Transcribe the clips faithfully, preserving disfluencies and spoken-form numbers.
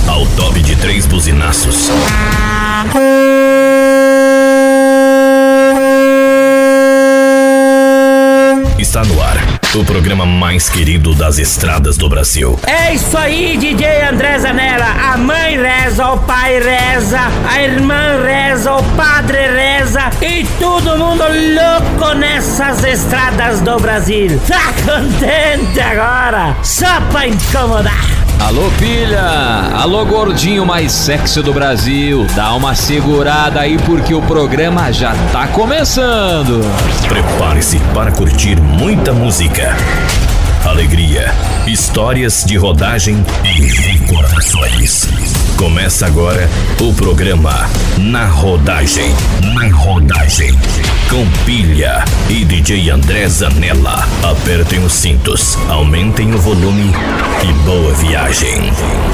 ao top de três buzinaços. Está no ar o programa mais querido das estradas do Brasil. É isso aí, D J André Zanella. A mãe reza, o pai reza, a irmã reza, o padre reza e todo mundo louco nessas estradas do Brasil. Tá contente agora? Só pra incomodar. Alô, pilha! Alô, gordinho mais sexy do Brasil! Dá uma segurada aí porque o programa já tá começando! Prepare-se para curtir muita música, alegria, histórias de rodagem e recordações. Começa agora o programa Na Rodagem. Na Rodagem. Com Pilha e D J André Zanella. Apertem os cintos, aumentem o volume e boa viagem.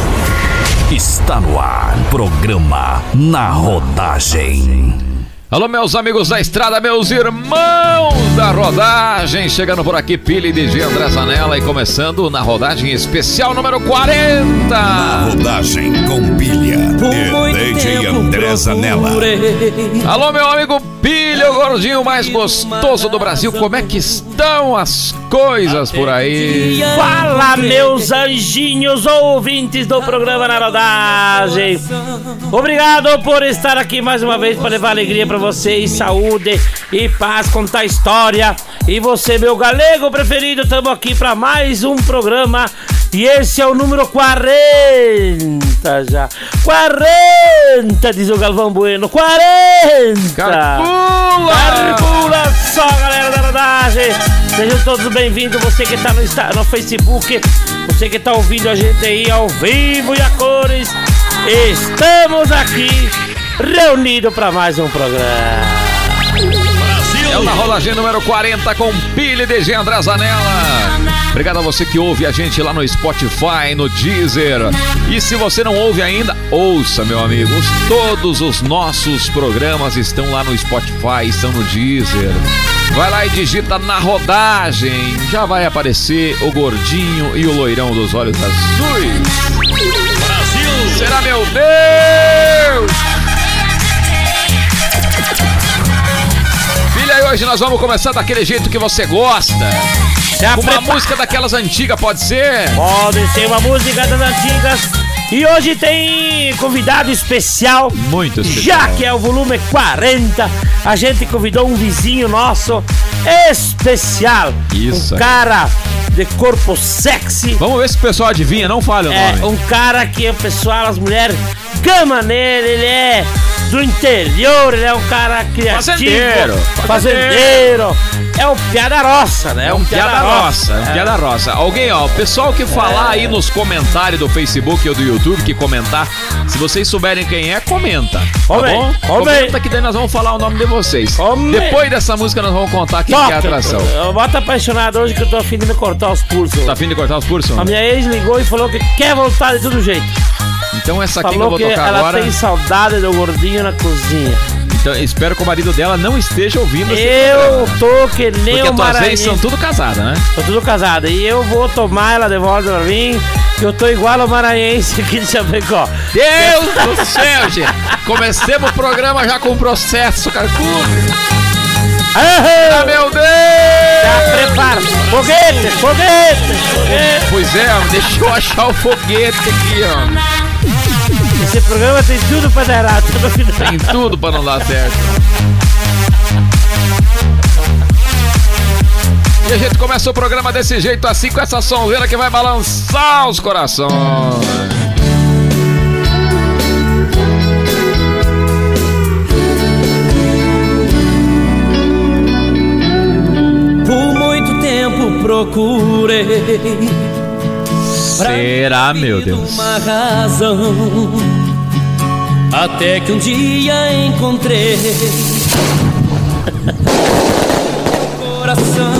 Está no ar, programa Na Rodagem. Alô, meus amigos da estrada, meus irmãos da rodagem, chegando por aqui, Pilha e D J André Zanella e começando na rodagem especial número quarenta. Na Rodagem com Pilha e D J André Zanella. Alô, meu amigo Pilha, o gordinho mais gostoso do Brasil, como é que estão as coisas por aí? Fala, meus anjinhos ouvintes do programa Na Rodagem. Obrigado por estar aqui mais uma vez para levar alegria para vocês, saúde e paz, contar história. E você, meu galego preferido, estamos aqui para mais um programa. E esse é o número quarenta já. quarenta, diz o Galvão Bueno. quarenta! Calcula! Calcula só, galera da rodagem. Sejam todos bem-vindos. Você que está no, no Facebook, você que está ouvindo a gente aí ao vivo e a cores. Estamos aqui reunidos para mais um programa. É o Na Rodagem número quarenta com Pilha e D J André Zanella. Obrigado a você que ouve a gente lá no Spotify, no Deezer. E se você não ouve ainda, ouça, meu amigo. Todos os nossos programas estão lá no Spotify, estão no Deezer. Vai lá e digita Na Rodagem. Já vai aparecer o gordinho e o loirão dos olhos azuis. Brasil! Será, meu Deus! E hoje nós vamos começar daquele jeito que você gosta. Já uma prepara. música daquelas antigas, pode ser? Pode ser uma música das antigas. E hoje tem convidado especial. Muito especial. Já que é o volume quarenta, a gente convidou um vizinho nosso especial. Isso. Um cara de corpo sexy. Vamos ver se o pessoal adivinha, não fale o É, nome. um cara que o pessoal, as mulheres gama nele, ele é do interior, ele é um cara criativo. Fazendeiro. Fazendeiro. É um piada roça, né? É um piada roça, é um piada roça. Alguém, ó, o pessoal que falar É. aí nos comentários do Facebook ou do YouTube, que comentar, se vocês souberem quem é, comenta. Tá Homem, bom? homem. Comenta que daí nós vamos falar o nome de vocês. Homem. Depois dessa música nós vamos contar quem que é a atração. Eu boto apaixonado hoje que eu tô afim de me cortar os pulsos. Tá afim de cortar os pulsos? A minha ex ligou e falou que quer voltar de todo jeito. Então essa aqui Falou que eu vou que tocar ela agora. tem saudade do gordinho na cozinha. Então espero que o marido dela não esteja ouvindo esse Eu programa. tô que nem Porque o as tuas Maranhão. ex são tudo casadas, né? Tô tudo casado. E eu vou tomar ela de volta pra mim, que eu tô igual ao maranhense aqui de Chapecó. Deus do céu, gente! Comecemos o programa já com processo, cara. Ah, meu Deus! Já prepara! Foguete! Foguete! Foguete! Pois é, deixa eu achar o foguete aqui, ó. Esse programa tem tudo pra dar errado no final. Tem tudo pra não dar certo. E a gente começa o programa desse jeito, assim, com essa sonzeira que vai balançar os corações. Por muito tempo procurei. Será, meu Deus? Uma razão, até que um dia encontrei coração,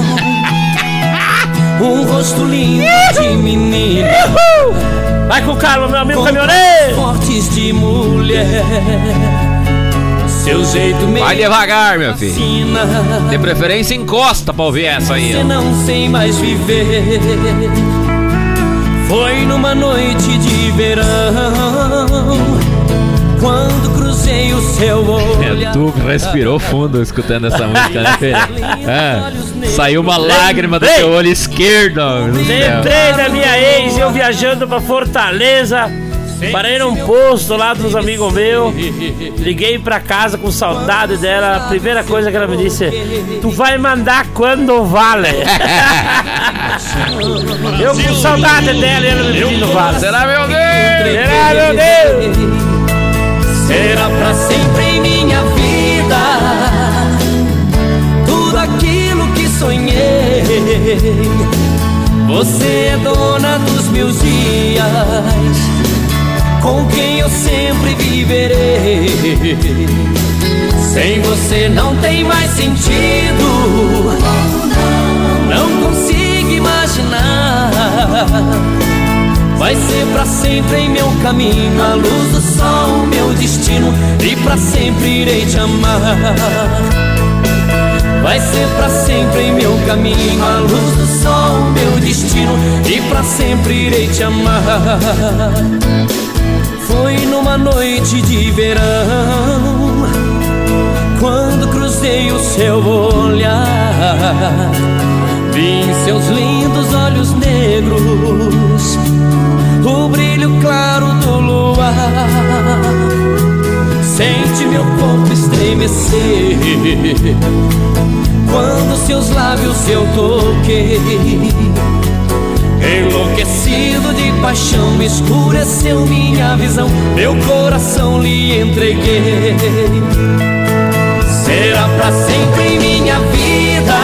um rosto lindo de menina. Vai com calma, meu amigo com caminhoneiro! fortes de mulher. Seu jeito meio Vai devagar, meu filho. fascina. De preferência, encosta pra ouvir essa aí, Eu ó. não sei mais viver. Foi numa noite de verão, Tu respirou fundo escutando essa música, né, filho? É, saiu uma lágrima do teu olho esquerdo. Lembrei da minha ex, eu viajando pra Fortaleza. Parei num posto lá dos amigos meus. Liguei pra casa com saudade dela. A primeira coisa que ela me disse: tu vai mandar quando vale. Eu com saudade dela e ela me pedindo vale. Será, meu Deus? Será, meu Deus? Será pra sempre em minha vida tudo aquilo que sonhei. Você é dona dos meus dias, com quem eu sempre viverei. Sem você não tem mais sentido, não consigo imaginar. Vai ser pra sempre em meu caminho a luz do sol, meu destino, e pra sempre irei te amar. Vai ser pra sempre em meu caminho a luz do sol, meu destino, e pra sempre irei te amar. Foi numa noite de verão, quando cruzei o seu olhar, vi em seus lindos olhos negros o brilho claro do luar. Sente meu corpo estremecer quando seus lábios eu toquei. Enlouquecido de paixão, escureceu minha visão, meu coração lhe entreguei. Será pra sempre em minha vida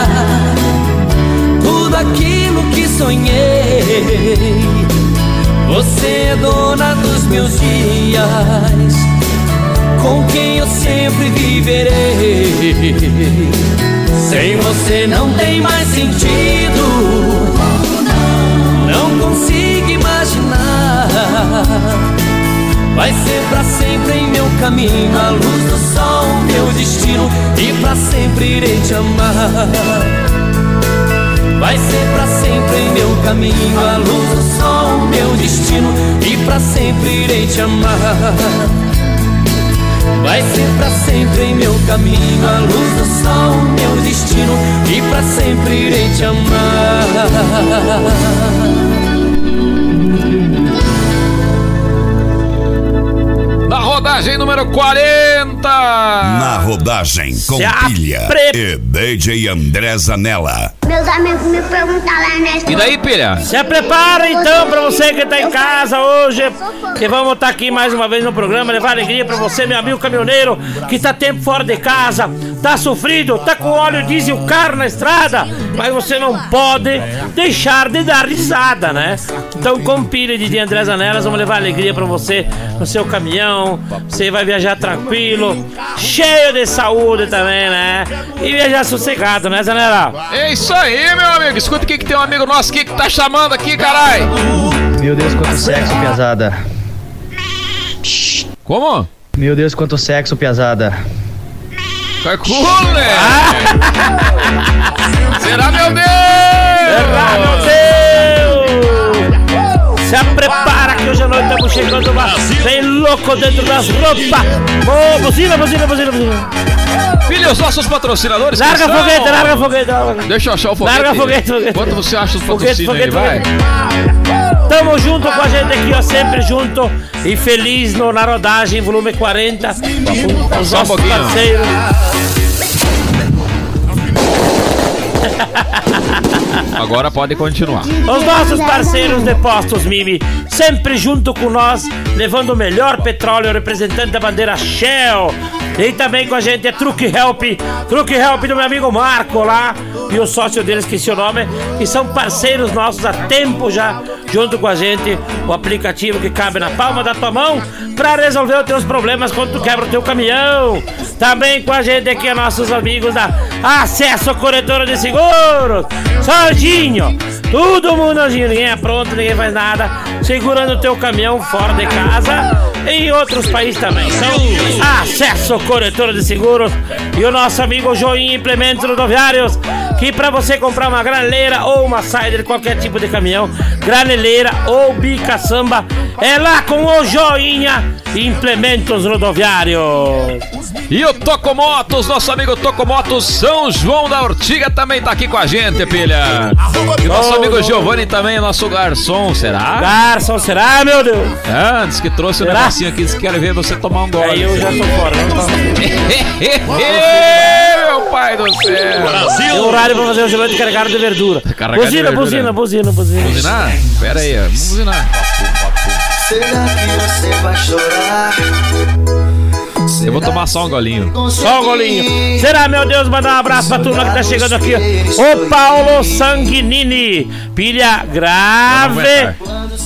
tudo aquilo que sonhei. Você é dona dos meus dias, com quem eu sempre viverei. Sem você não tem mais sentido, não consigo imaginar. Vai ser pra sempre em meu caminho a luz do sol, meu destino, e pra sempre irei te amar. Vai ser pra sempre em meu caminho a luz do sol, meu destino, e pra sempre irei te amar. Vai ser pra sempre em meu caminho a luz do sol, meu destino, e pra sempre irei te amar. Na rodagem número quarenta. Na rodagem com Se Pilha apre... e D J André Zanella. Meus amigos me perguntaram lá na E daí, Pilha? Se prepara então pra você que tá em casa hoje, que vamos estar aqui mais uma vez no programa, levar alegria pra você, meu amigo caminhoneiro, que tá tempo fora de casa, tá sofrido, tá com óleo diesel caro na estrada, mas você não pode deixar de dar risada, né? Então com Pilha de D J André Zanella, vamos levar alegria pra você no seu caminhão. Você vai viajar tranquilo, cheio de saúde também, né? E viajar sossegado, né, Zanella? É isso aí, meu amigo. Escuta o que, que tem um amigo nosso aqui que tá chamando aqui, caralho. Meu Deus, quanto sexo, piazada. Como? Meu Deus, quanto sexo, piazada. Calcula, né? Será, meu Deus? Será, meu Deus? Se prepara que hoje à noite estamos chegando lá, bem louco dentro das roupas. Ô, buzina, buzina, buzina, buzina. Filho, os nossos patrocinadores. Larga são... foguete, larga foguete, larga. Deixa eu achar o foguete. Larga foguete, foguete. Quanto você acha os Foguete, patrocínios aí, foguete, vai? Tamo junto com a gente aqui, ó, sempre junto e feliz no, na rodagem, volume quarenta, com os Só um nossos pouquinho. parceiros. Agora pode continuar. Os nossos parceiros de Postos Mimi, sempre junto com nós, levando o melhor petróleo, representante da bandeira Shell. E também com a gente é Truck Help, Truck Help do meu amigo Marco lá, e o sócio dele, esqueci o nome, que são parceiros nossos há tempo já, junto com a gente, o aplicativo que cabe na palma da tua mão, pra resolver os teus problemas quando tu quebra o teu caminhão. Também com a gente aqui, nossos amigos da Acesso Corretora de Seguros, Sardinho, todo mundo sozinho, ninguém é pronto, ninguém faz nada, segurando o teu caminhão fora de casa e em outros países também. Então, Acesso Corretora de Seguros e o nosso amigo Joinha Implementos Rodoviários, que pra você comprar uma graneleira ou uma Sider, qualquer tipo de caminhão, graneleira ou bicaçamba, é lá com o Joinha Implementos Rodoviários. E o Tocomotos, nosso amigo Tocomotos São João da Ortiga também tá aqui com a gente, pilha. E o nosso amigo Giovanni também, nosso garçom, será? Garçom, será, meu Deus? Ah, diz que trouxe um será? negocinho aqui, diz que quer ver você tomar um gole. Aí eu já tô fora, não tô... Meu pai do céu! Brasil! Tem horário pra fazer o gelante carregado de verdura. Carregado buzina, de verdura. buzina, buzina, buzina. Buzinar? Pera aí, vamos buzinar. Será que você vai chorar? Eu vou tomar só um golinho. Só um golinho. Será, meu Deus, mandar um abraço pra turma que tá chegando aqui. O Paulo Sanguinini. Pilha grave.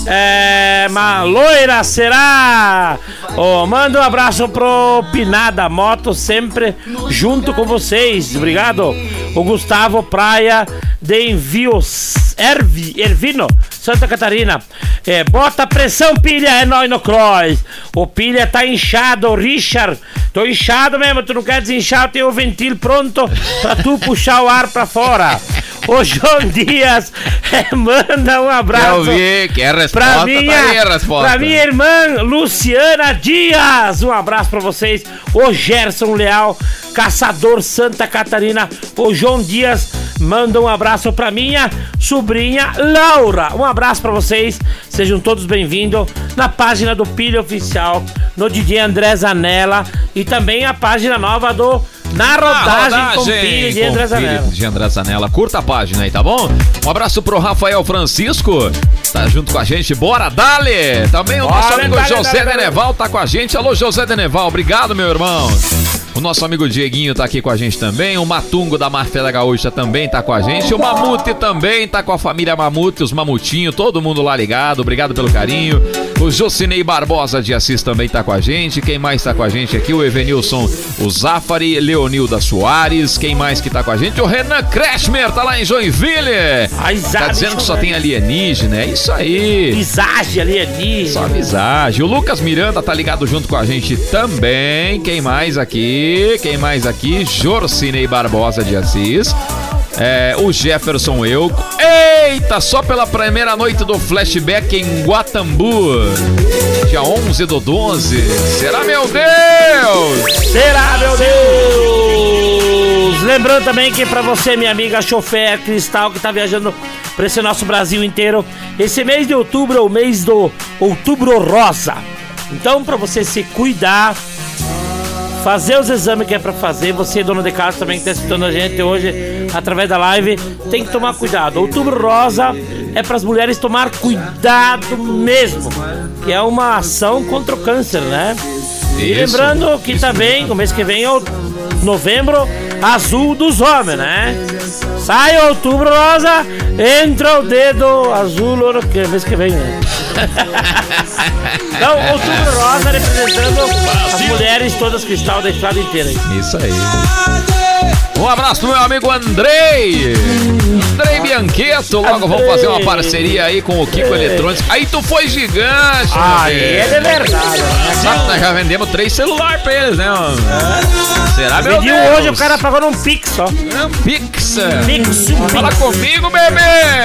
É, uma loira, será? Oh, manda um abraço pro Pinada Moto, sempre junto com vocês. Obrigado. O Gustavo Praia de Envios Ervi, Ervino, Santa Catarina. É, bota pressão, pilha, é nóis no cross. O pilha tá inchado, Richard. Tô inchado mesmo, tu não quer desinchar, eu tenho o ventil pronto pra tu puxar o ar pra fora. O João Dias é, manda um abraço. Eu vi, que é a resposta, pra minha, tá aí a resposta. Pra minha irmã Luciana Dias. Um abraço pra vocês. O Gerson Leal, Caçador Santa Catarina. O João Dias manda um abraço pra minha sobrinha Laura. Um abraço pra vocês. Sejam todos bem-vindos na página do Pilha Oficial, no D J André Zanella e também a página nova do Na Rodagem, rodagem com Pilha de André Zanella. de André Zanella. Curta a página aí, tá bom? Um abraço pro Rafael Francisco, tá junto com a gente, bora, dale! Também o nosso Bora, amigo dale, José dale, Deneval tá com a gente. Alô, José Deneval, obrigado, meu irmão. O nosso amigo Dieguinho tá aqui com a gente também. O Matungo da Marfela Gaúcha também tá com a gente. O Mamute também tá com a família Mamute, os Mamutinhos, todo mundo lá ligado. Obrigado pelo carinho. O Jocinei Barbosa de Assis também tá com a gente. Quem mais tá com a gente aqui? O Evenilson, o Zafari, Leonilda Soares. Quem mais que tá com a gente? O Renan Kreshmer tá lá em Joinville. Ai, Tá dizendo que só tem alienígena, é isso aí. Visagem alienígena. Só visagem. O Lucas Miranda tá ligado junto com a gente também. Quem mais aqui? Quem mais aqui? Jorcinei Barbosa de Assis. É, o Jefferson Euco. Eita, só pela primeira noite do Flashback em Guatambu. Dia onze do doze. Será, meu Deus? Será, meu Deus? Lembrando também que pra você, minha amiga chofer Cristal, que tá viajando pra esse nosso Brasil inteiro, esse mês de outubro é o mês do Outubro Rosa. Então, pra você se cuidar, fazer os exames que é pra fazer, você, dona de casa, também que tá escutando a gente hoje através da live, tem que tomar cuidado. Outubro Rosa é para as mulheres tomar cuidado mesmo, que é uma ação contra o câncer, né? Isso, e lembrando que também, no mês que vem é o novembro azul dos homens, né? Sai o Outubro Rosa, entra o dedo azul no que mês que vem, né? Então, Outubro Rosa representando as mulheres todas cristal da estrada inteira. Isso aí. Um abraço pro meu amigo Andrei. Andrei Biancheto. Logo Andrei. vamos fazer uma parceria aí com o Kiko Eletrônicos. Aí tu foi gigante. Ah, é de verdade, né? Sabe, nós já vendemos três celulares pra eles, né? Mano? Será, meu Vendi Deus? hoje, o cara pagou num Pix só. Pix. Pix, Fala Pix. comigo, bebê.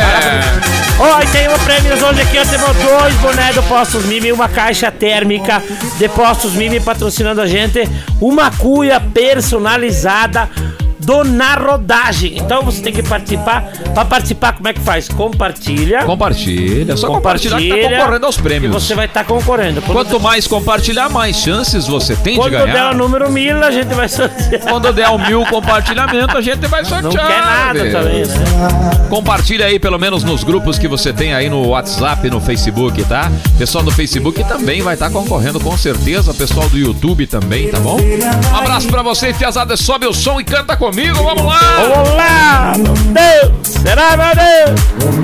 Ó, e tem um prêmio hoje aqui, ó, temos dois bonés do Postos Mimi, uma caixa térmica de Postos Mimi patrocinando a gente, uma cuia personalizada do Na Rodagem. Então você tem que participar. Pra participar, como é que faz? Compartilha. Compartilha. Só compartilhar que tá concorrendo aos prêmios. E você vai estar tá concorrendo. Quando, Quanto mais compartilhar, mais chances você tem quando de ganhar. der o número mil, a gente vai sortear. Quando der o mil compartilhamento, a gente vai sortear. Não quer nada velho. também, né? Compartilha aí, pelo menos nos grupos que você tem aí no WhatsApp, no Facebook, tá? Pessoal do Facebook também vai estar tá concorrendo, com certeza. Pessoal do YouTube também, tá bom? Um abraço pra vocês, fiazada. Sobe o som e canta comigo. Vamos lá! Vamos lá! Meu Deus! Será, meu Deus?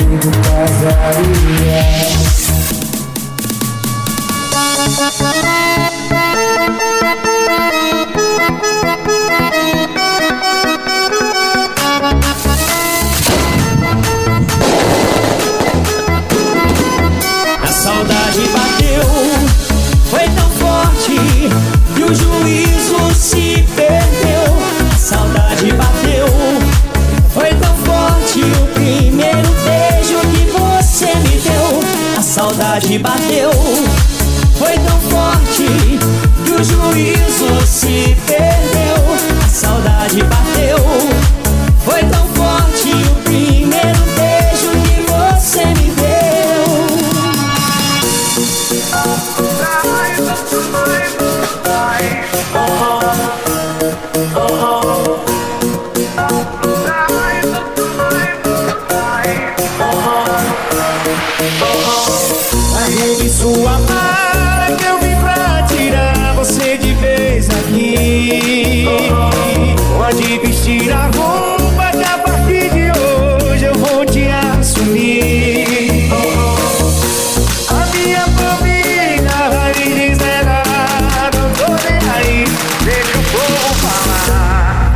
A saudade bateu, foi tão forte que o juízo se perdeu. A saudade bateu, foi tão forte o primeiro beijo que você me deu. A saudade bateu, foi tão forte que o juízo Arregue sua mala que eu vim pra tirar você de vez aqui. Pode vestir a roupa que a partir de hoje eu vou te assumir. A minha família vai me dizer nada, não tô nem aí, deixa o povo falar.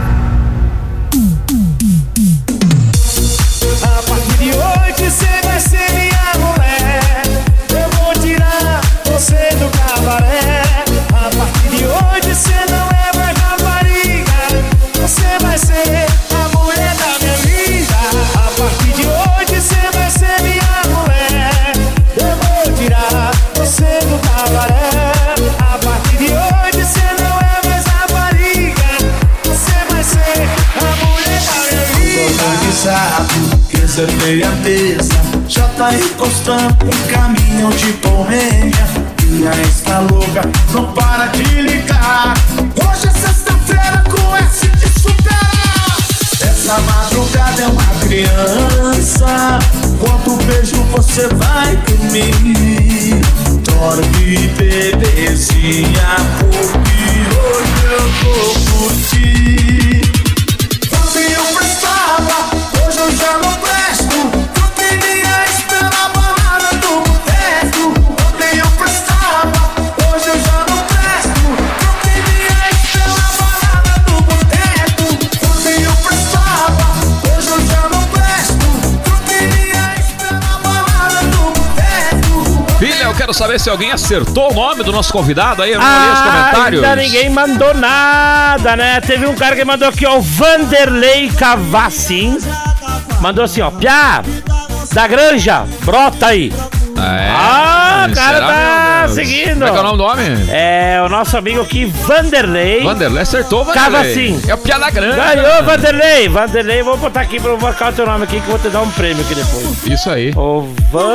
A partir de hoje você vai ser minha mulher. Eu vou tirar você do cabaré. A partir de hoje você não é mais rapariga, você vai ser a mulher da minha vida. A partir de hoje você vai ser minha mulher. Eu vou tirar você do cabaré. A partir de hoje você não é mais rapariga, você vai ser a mulher da minha vida. Organizado, reservei a mesa, já tá encostando um caminhão de correia. Minha está louca, não para de ligar. Hoje é sexta-feira com esse de superar. Essa madrugada é uma criança. Quanto beijo você vai dormir? Dorme, bebezinha, porque hoje eu vou curtir. Ontem eu prestava, hoje eu já não presto. Eu queria esperar a balada do boteco. Ontem eu prestava, hoje eu já não presto. Eu queria esperar a balada do boteco. Ontem eu prestava, hoje eu já não presto. Eu queria esperar a balada do boteco. Filha, eu quero saber se alguém acertou o nome do nosso convidado aí. Eu não olhei os Ah, comentários. ainda ninguém mandou nada, né? Teve um cara que mandou aqui, ó, o Vanderlei Cavassin. Mandou assim, ó, Piá, da Granja, brota aí. É, Ah, o cara será, tá meu Deus? seguindo. Como é que é o nome do homem? É o nosso amigo aqui, Vanderlei. Vanderlei acertou, Vanderlei. Cavassin. É o Piá da Grande. Ganhou, Vanderlei. Vanderlei, vou botar aqui pra marcar o teu nome aqui que eu vou te dar um prêmio aqui depois. Isso aí. O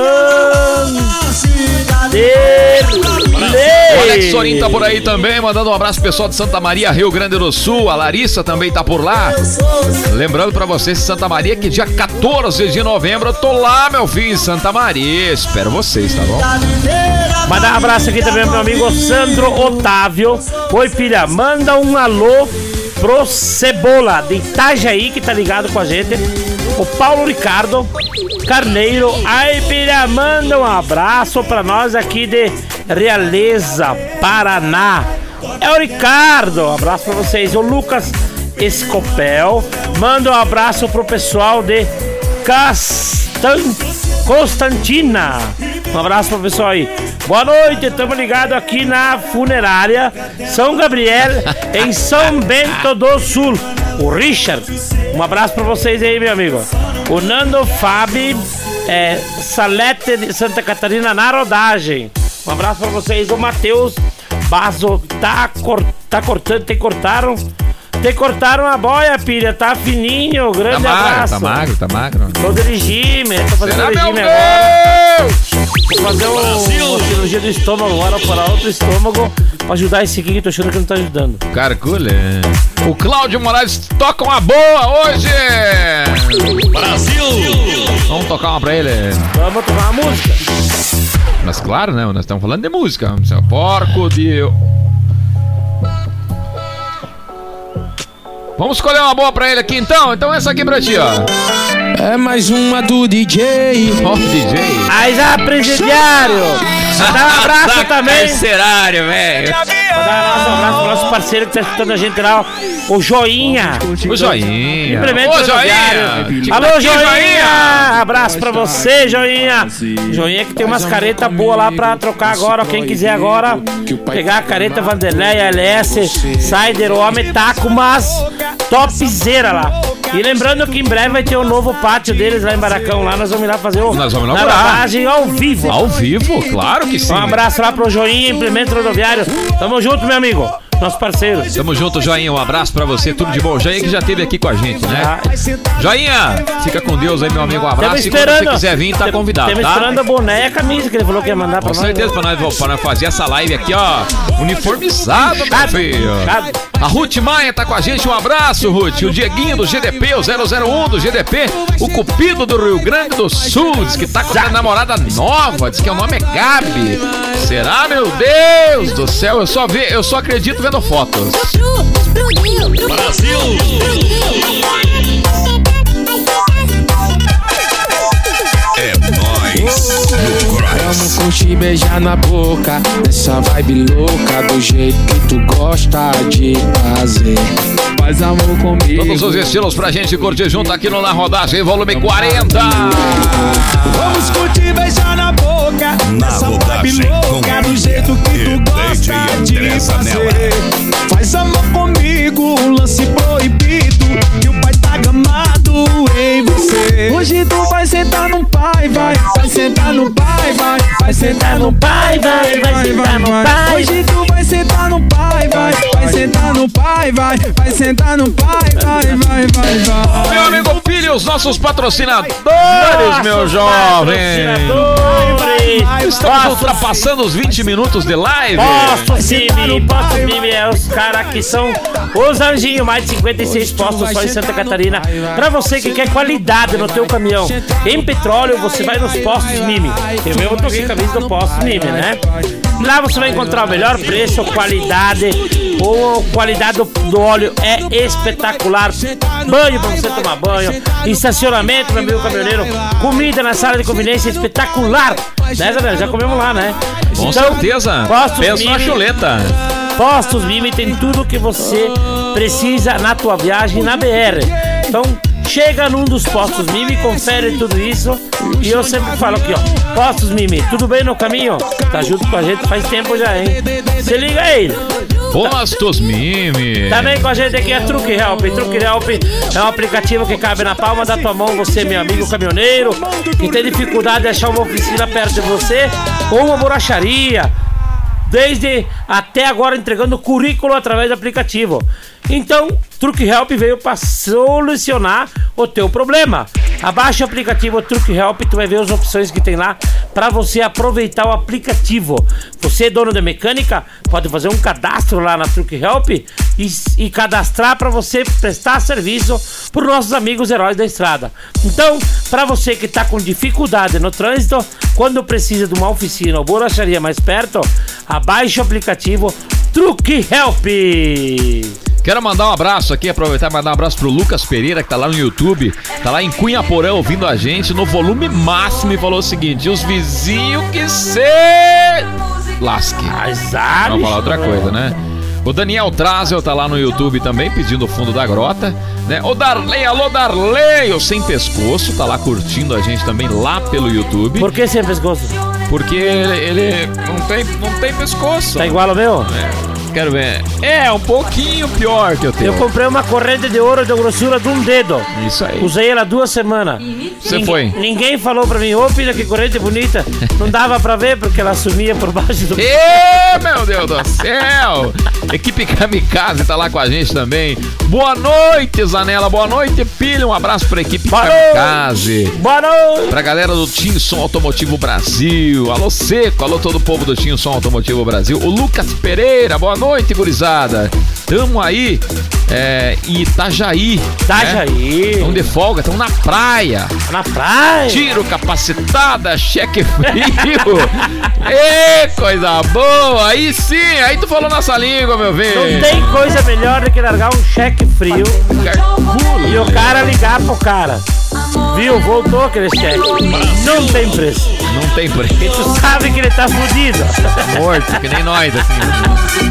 Vanderlei. O Alex Sorin tá por aí também, mandando um abraço pro pessoal de Santa Maria, Rio Grande do Sul. A Larissa também tá por lá. Lembrando pra vocês, Santa Maria, que dia quatorze de novembro eu tô lá, meu filho, em Santa Maria. Espero vocês, tá bom? Mandar um abraço aqui também pro meu amigo Sandro Otávio. Oi, filha, manda um alô pro Cebola de Itajaí, que tá ligado com a gente. O Paulo Ricardo Carneiro. Ai, filha, manda um abraço pra nós aqui de Realeza, Paraná. É o Ricardo, um abraço pra vocês. O Lucas Escopel manda um abraço pro pessoal de Castan... Constantina. Um abraço pro pessoal aí. Boa noite, estamos ligados aqui na funerária São Gabriel, em São Bento do Sul. O Richard, um abraço pra vocês aí, meu amigo. O Nando Fabi é, Salete de Santa Catarina na rodagem. Um abraço pra vocês. O Matheus Basso tá, cor, tá cortando, te cortaram. Te cortaram a boia, filha, tá fininho, grande Tá magro, abraço. tá magro, tá magro. Tô de regime, tô fazendo Será, regime meu agora. Deus? Vou fazer um, uma cirurgia do estômago agora para outro estômago pra ajudar esse aqui que tô achando que não tá ajudando. Carcule. O Cláudio Moraes toca uma boa hoje. Brasil! Vamos tocar uma pra ele. Vamos tocar uma música. Mas claro, né? Nós estamos falando de música. Seu porco de... Vamos escolher uma boa pra ele aqui então. Então essa aqui pra ti, ó. É mais uma do D J. Ó, D J. Aí já, presidiário. Mandar um abraço também. Carcerário, velho. Mandar um abraço pro nosso parceiro que tá escutando a gente lá, o Joinha. O Joinha. Implemento Ô, rodoviário. Joinha. Alô, Joinha. Abraço pra você, Joinha. Joinha que tem umas caretas boas lá pra trocar agora. Quem quiser agora pegar a careta Vanderlei, L S, Sider, o homem tá com umas topzera lá. E lembrando que em breve vai ter o um novo pátio deles lá em Baracão. Lá nós vamos ir lá fazer o Nós vamos na inaugurar. lavagem ao vivo. Ao vivo, claro que sim. Um abraço lá pro Joinha, Implemento Rodoviário. Tamo junto, meu amigo. nosso parceiro. Tamo junto, Joinha. Um abraço pra você, tudo de bom. Joinha que já esteve aqui com a gente, né? Ah. Joinha, fica com Deus aí, meu amigo. Um abraço. Tamo E quando esperando. você quiser vir, tá convidado, Temos tá? esperando a boné e a camisa que ele falou que ia mandar pra Com nós. certeza, pra nós, pra nós fazer essa live aqui, ó. Uniformizado, meu filho. A Ruth Maia tá com a gente. Um abraço, Ruth. O Dieguinho do G D P, o zero zero um do G D P. O Cupido do Rio Grande do Sul. Diz que tá com a namorada nova. Diz que o nome é Gabi. Será, meu Deus do céu? Eu só, ve, eu só acredito vendo fotos. Brasil! É nóis no Cross. Vamos curtir, beijar na boca, essa vibe louca, do jeito que tu gosta de fazer. Faz amor comigo. Todos os estilos pra gente curtir junto aqui no Na Rodagem, volume quarenta. Vamos curtir, beijar na boca, Na essa vibe Rodagem louca, com do jeito que e tu D gosta J de Andressa fazer. Faz amor comigo, um lance proibido, que o pai tá gamado em você. Hoje tu vai sentar no pai, vai, vai sentar no pai, vai, vai sentar no pai, vai, vai sentar no pai. Hoje tu vai sentar no pai, vai, vai sentar no pai, vai, vai sentar no pai, vai, vai, vai, vai. Meu amigo Filho, os nossos patrocinadores, meu jovem. Patrocinadores. Estamos ultrapassando os vinte minutos de live. Postos Mimi, Postos Mimi é os caras que são os anjinhos, mais de cinquenta e seis postos só em Santa Catarina. Pra você que quer qualidade no teu caminhão em petróleo, você vai nos Postos Mimi. Eu mesmo toquei camisa do Postos Mimi, né? Lá você vai encontrar o melhor preço, qualidade, ou qualidade do, do óleo é espetacular. Banho pra você tomar banho, estacionamento, meu amigo caminhoneiro, comida na sala de conveniência espetacular. Né, Zé? Já comemos lá, né? Com Então, certeza. Postos Pensa na Mimi. chuleta. Postos Mimi tem tudo que você precisa na tua viagem na B R. Então, chega num dos Postos Mimi, confere tudo isso. E eu sempre falo aqui, ó, Postos Mimi, tudo bem no caminho? Tá junto com a gente faz tempo já, hein? Se liga aí. Postos Mimi. Também com a gente aqui é Truck Help. Truck Help é um aplicativo que cabe na palma da tua mão. Você, meu amigo caminhoneiro, que tem dificuldade de achar uma oficina perto de você ou uma borracharia. Desde até agora entregando currículo através do aplicativo. Então, Truck Help veio para solucionar o teu problema. Abaixa o aplicativo Truck Help, tu vai ver as opções que tem lá para você aproveitar o aplicativo. Você é dono de mecânica, pode fazer um cadastro lá na Truck Help e, e cadastrar para você prestar serviço para os nossos amigos heróis da estrada. Então, para você que está com dificuldade no trânsito, quando precisa de uma oficina ou borracharia mais perto, abaixe o aplicativo Truck Help. Quero mandar um abraço aqui, aproveitar e mandar um abraço pro Lucas Pereira, que tá lá no YouTube, tá lá em Cunhaporã ouvindo a gente no volume máximo e falou o seguinte: os vizinhos que se lasque. Azar, Vamos falar outra coisa, né? O Daniel Trazel tá lá no YouTube também, pedindo o fundo da grota, né? O Darley, alô Darley, o Sem Pescoço, tá lá curtindo a gente também lá pelo YouTube. Por que sem pescoço? Porque ele, ele não, tem, não tem pescoço. Tá igual ao meu? É. Quero ver. É, um pouquinho pior que eu tenho. Eu comprei uma corrente de ouro de grossura de um dedo. Isso aí. Usei ela duas semanas. Você Ninguém- foi? Ninguém falou pra mim, ô filha, que corrente bonita. Não dava pra ver porque ela sumia por baixo do... Ê, meu Deus do céu! Equipe Kamikaze tá lá com a gente também. Boa noite, Zanella. Boa noite, Pilha. Um abraço pra equipe Boa Kamikaze. noite. Boa noite. Pra galera do Team Som Automotivo Brasil. Alô, Seco. Alô, todo o povo do Team Som Automotivo Brasil. O Lucas Pereira. Boa noite, gurizada. Tamo aí é, em Itajaí. Itajaí. Estamos de folga, estamos na praia. Na praia. Tiro capacitada, cheque frio. Ê, coisa boa. Aí sim, aí tu falou nossa língua, meu velho. Não tem coisa melhor do que largar um cheque frio Carcula. e o cara ligar pro cara. Viu? Voltou aquele cheque. Não tem preço. Não tem preço. E tu sabe que ele tá fudido. Morto, que nem nós, assim.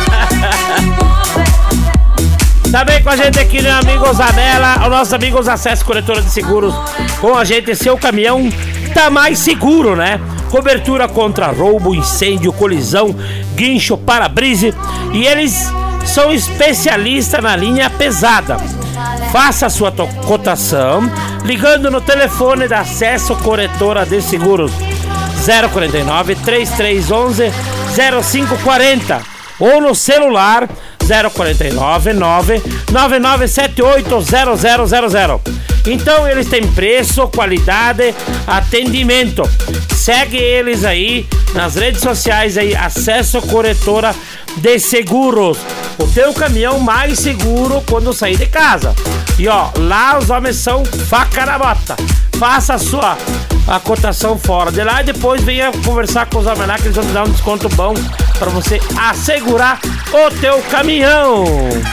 Também com a gente aqui, meu amigo Zanella, o nosso amigo Acesso Corretora de Seguros. Com a gente, seu caminhão tá mais seguro, né? Cobertura contra roubo, incêndio, colisão, guincho, para-brise. E eles são especialistas na linha pesada. Faça a sua to- cotação ligando no telefone da Acesso Corretora de Seguros zero quarenta e nove, três três um um, zero cinco quatro zero ou no celular zero quatro nove nove nove nove sete oito zero zero zero zero. Então eles têm preço, qualidade, atendimento. Segue eles aí nas redes sociais aí, Acesso Corretora de Seguros. O teu caminhão mais seguro quando sair de casa. E ó, lá os homens são faca na bota. Faça a sua a cotação fora de lá e depois venha conversar com os homens lá que eles vão te dar um desconto bom para você assegurar o teu caminhão.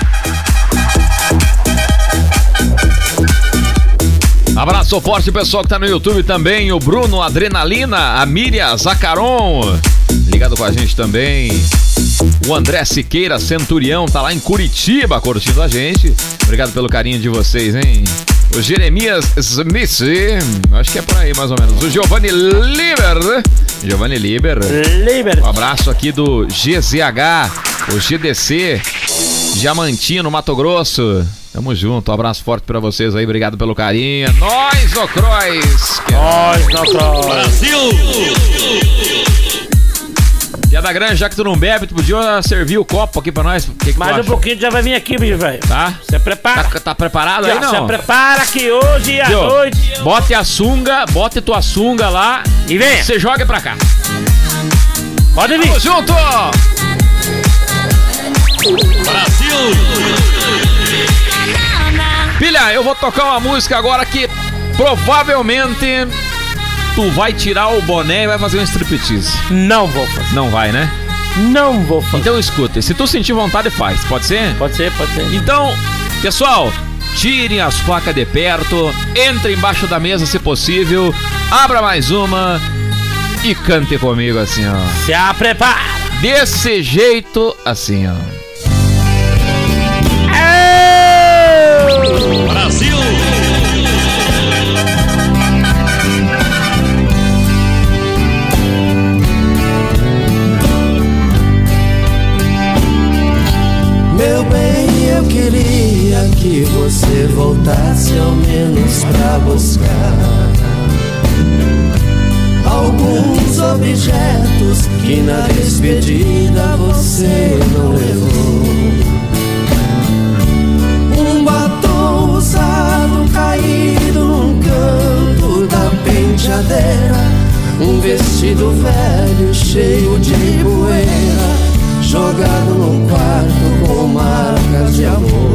Abraço forte, pessoal que tá no YouTube também. O Bruno Adrenalina, a Miriam Zacaron, ligado com a gente também. O André Siqueira Centurião tá lá em Curitiba curtindo a gente. Obrigado pelo carinho de vocês, hein? O Jeremias Smith, acho que é por aí mais ou menos. O Giovanni Liber, Giovanni Liber. Liber. Um abraço aqui do G Z H, o G D C, Diamantino, Mato Grosso. Tamo junto, um abraço forte pra vocês aí, obrigado pelo carinho. Nós, no Croix. Nós, no Croix. Brasil! Piada grande, já que tu não bebe, tu podia servir o copo aqui pra nós. Que que Mais um pouquinho já vai vir aqui, bicho, velho. Tá? Você prepara. Tá, tá preparado já, aí, não? Você prepara que hoje à Viu? noite... Bote a sunga, bote tua sunga lá. E vem. Você joga pra cá. Pode vir. Tamo junto! Brasil! Pilha, eu vou tocar uma música agora que provavelmente tu vai tirar o boné e vai fazer um striptease. Não vou fazer. Não vai, né? Não vou fazer. Então escuta, se tu sentir vontade faz, pode ser? Pode ser, pode ser. Então, pessoal, tirem as facas de perto, entrem embaixo da mesa se possível, abra mais uma e cante comigo assim, ó. Se a prepara. Desse jeito, assim, ó. Brasil! Meu bem, eu queria que você voltasse ao menos pra buscar alguns objetos que na despedida você não levou. Um batom usado caído num canto da penteadeira, um vestido velho cheio de poeira jogado no quarto com marcas de amor.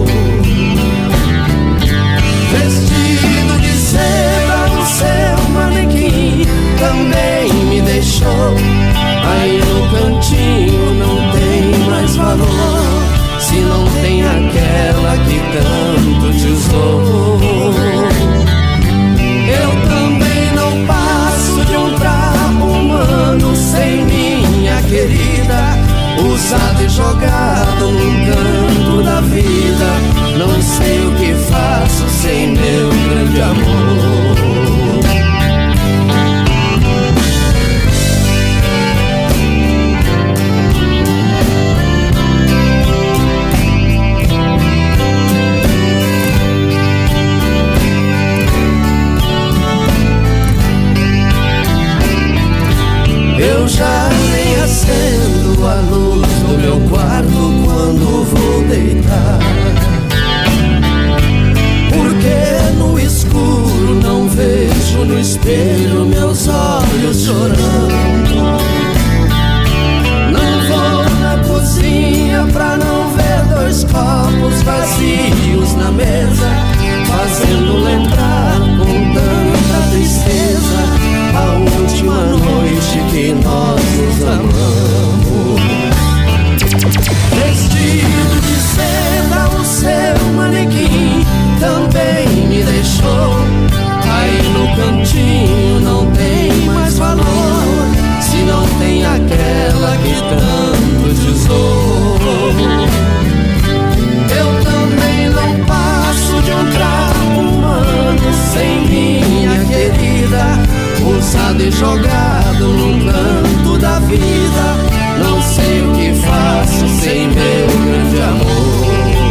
Vestido de seda, o seu manequim também me deixou. Aí no cantinho não tem mais valor, se não tem aquela que tanto te usou. Eu também não passo de um trapo humano sem minha querida, usado e jogado num canto da vida. Não sei o que faço sem meu grande amor. Eu já nem acendo a luz do meu quarto quando vou deitar, porque no escuro não vejo no espelho meus olhos chorando. Não vou na cozinha pra não ver dois copos vazios na mesa, fazendo lembrar com tanta tristeza a última noite que nós nos amamos. Vestido de seda, o seu manequim também me deixou. Aí no cantinho não tem mais valor, se não tem aquela que tanto te usou. Eu também não passo de um trapo humano sem minha querida, usado e jogado num canto da vida. Não sei o que faço sem meu grande amor.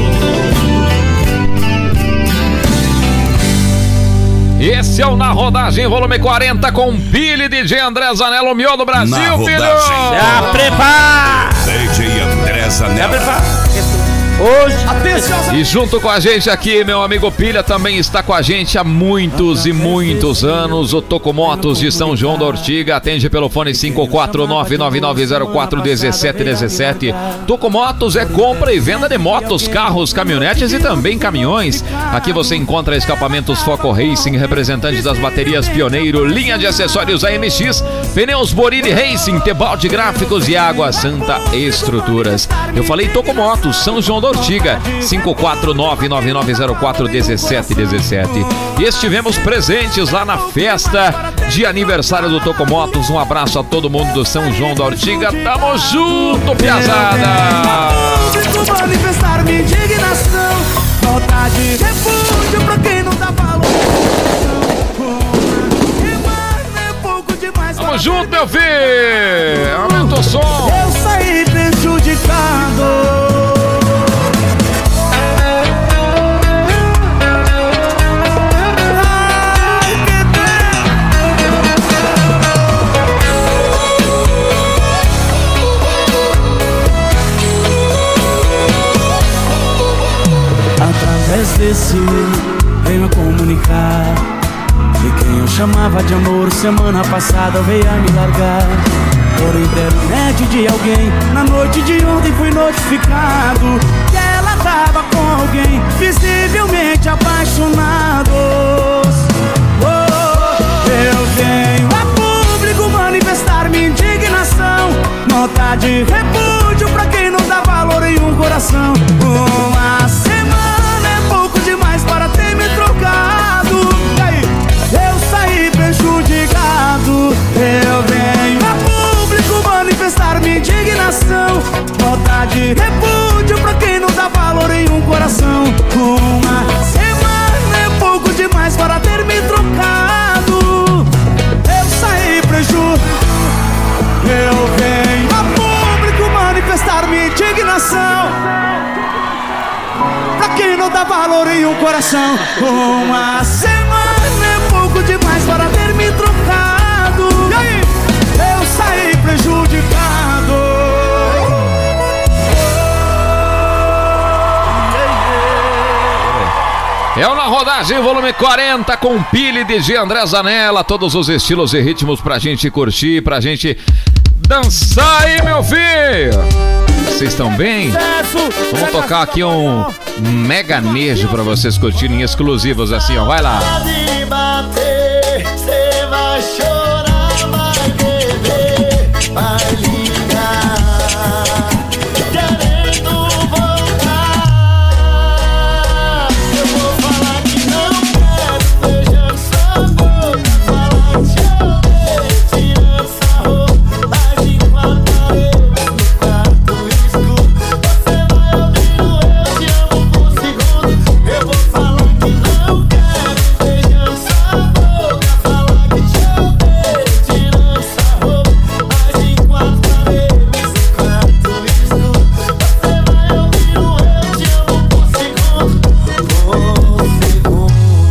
Esse é o Na Rodagem, volume quarenta, com Billy, D J André Zanella, o miolo do Brasil, Na filho! Rodagem. Já prepara! D J André Zanella. Hoje. E junto com a gente aqui, meu amigo Pilha também está com a gente há muitos e muitos anos. O Tocomotos de São João da Ortiga atende pelo fone cinco quatro nove nove nove zero quatro um sete um sete. Tocomotos é compra e venda de motos, carros, caminhonetes e também caminhões. Aqui você encontra escapamentos Foco Racing, representante das baterias Pioneiro, linha de acessórios A M X, pneus Borini Racing, Tebalde Gráficos e Água Santa Estruturas. Eu falei Tocomotos, São João da Ortiga, cinco quatro nove nove nove zero quatro um sete um sete. E estivemos presentes lá na festa de aniversário do Tocomotos. Um abraço a todo mundo do São João da Ortiga. Tamo junto, piazada! Manifestar minha indignação, falta de refúgio pra quem não dá valor. Tamo junto, meu filho! Aumenta o som! Eu saí prejudicado. Através desse venho a comunicar que quem eu chamava de amor semana passada veio a me largar. Por intermédio de alguém, na noite de ontem fui notificado que ela tava com alguém visivelmente apaixonados. Oh, eu venho a público manifestar minha indignação, nota de repúdio pra quem não dá valor em um coração. Uma semana é pouco demais para ter me trocado. E aí, eu saí prejudicado. Eu venho a público manifestar minha indignação, falta de repúdio pra quem não dá valor em um coração. Uma semana é pouco demais para ter me trocado. Eu saí prejudicado. Eu venho a público manifestar minha indignação, pra quem não dá valor em um coração. Uma semana é pouco demais para ter me trocado. E aí, eu saí prejudicado. É o Na Rodagem, volume quarenta, com Pili, D J André Zanella. Todos os estilos e ritmos pra gente curtir, pra gente dançar aí, meu filho. Vocês estão bem? Vamos tocar aqui um meganejo pra vocês curtirem, exclusivos assim, ó. Vai lá. Você vai chorar, vai beber, vai ligar, querendo voltar. Eu vou falar que não quero, beijando sua boca, falar que te odeio, tirando essa roupa de quatro paredes no quarto escuro. Você vai ouvindo eu te amo por segundo. Eu vou falar que não quero, beijando sua boca, falar que te odeio, tirando essa roupa de quatro paredes no quarto escuro. Você vai ouvindo eu te amo por segundo, por segundo.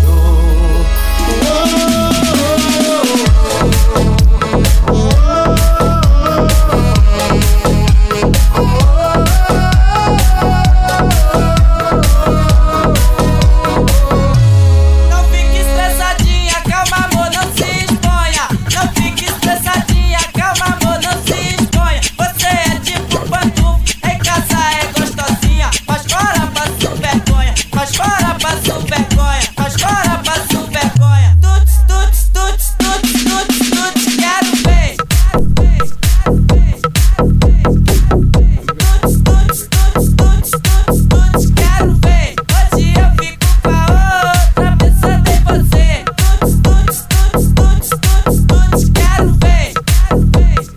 Não fique estressadinha, calma amor, não se exponha. Não fique estressadinha, calma amor, não se exponha. Você é tipo pantufa, em casa é gostosinha. Faz fora, passa vergonha, faz fora, passa vergonha, faz fora, passa vergonha. Tuts, tuts, tuts, tuts, tuts, tuts, quero ver. Tuts, tuts, tuts, tuts, tuts, tuts, quero ver. Hoje eu fico com a outra, pensando em você. Tuts, tuts, tuts, tuts, tuts, tuts, quero ver. Tuts,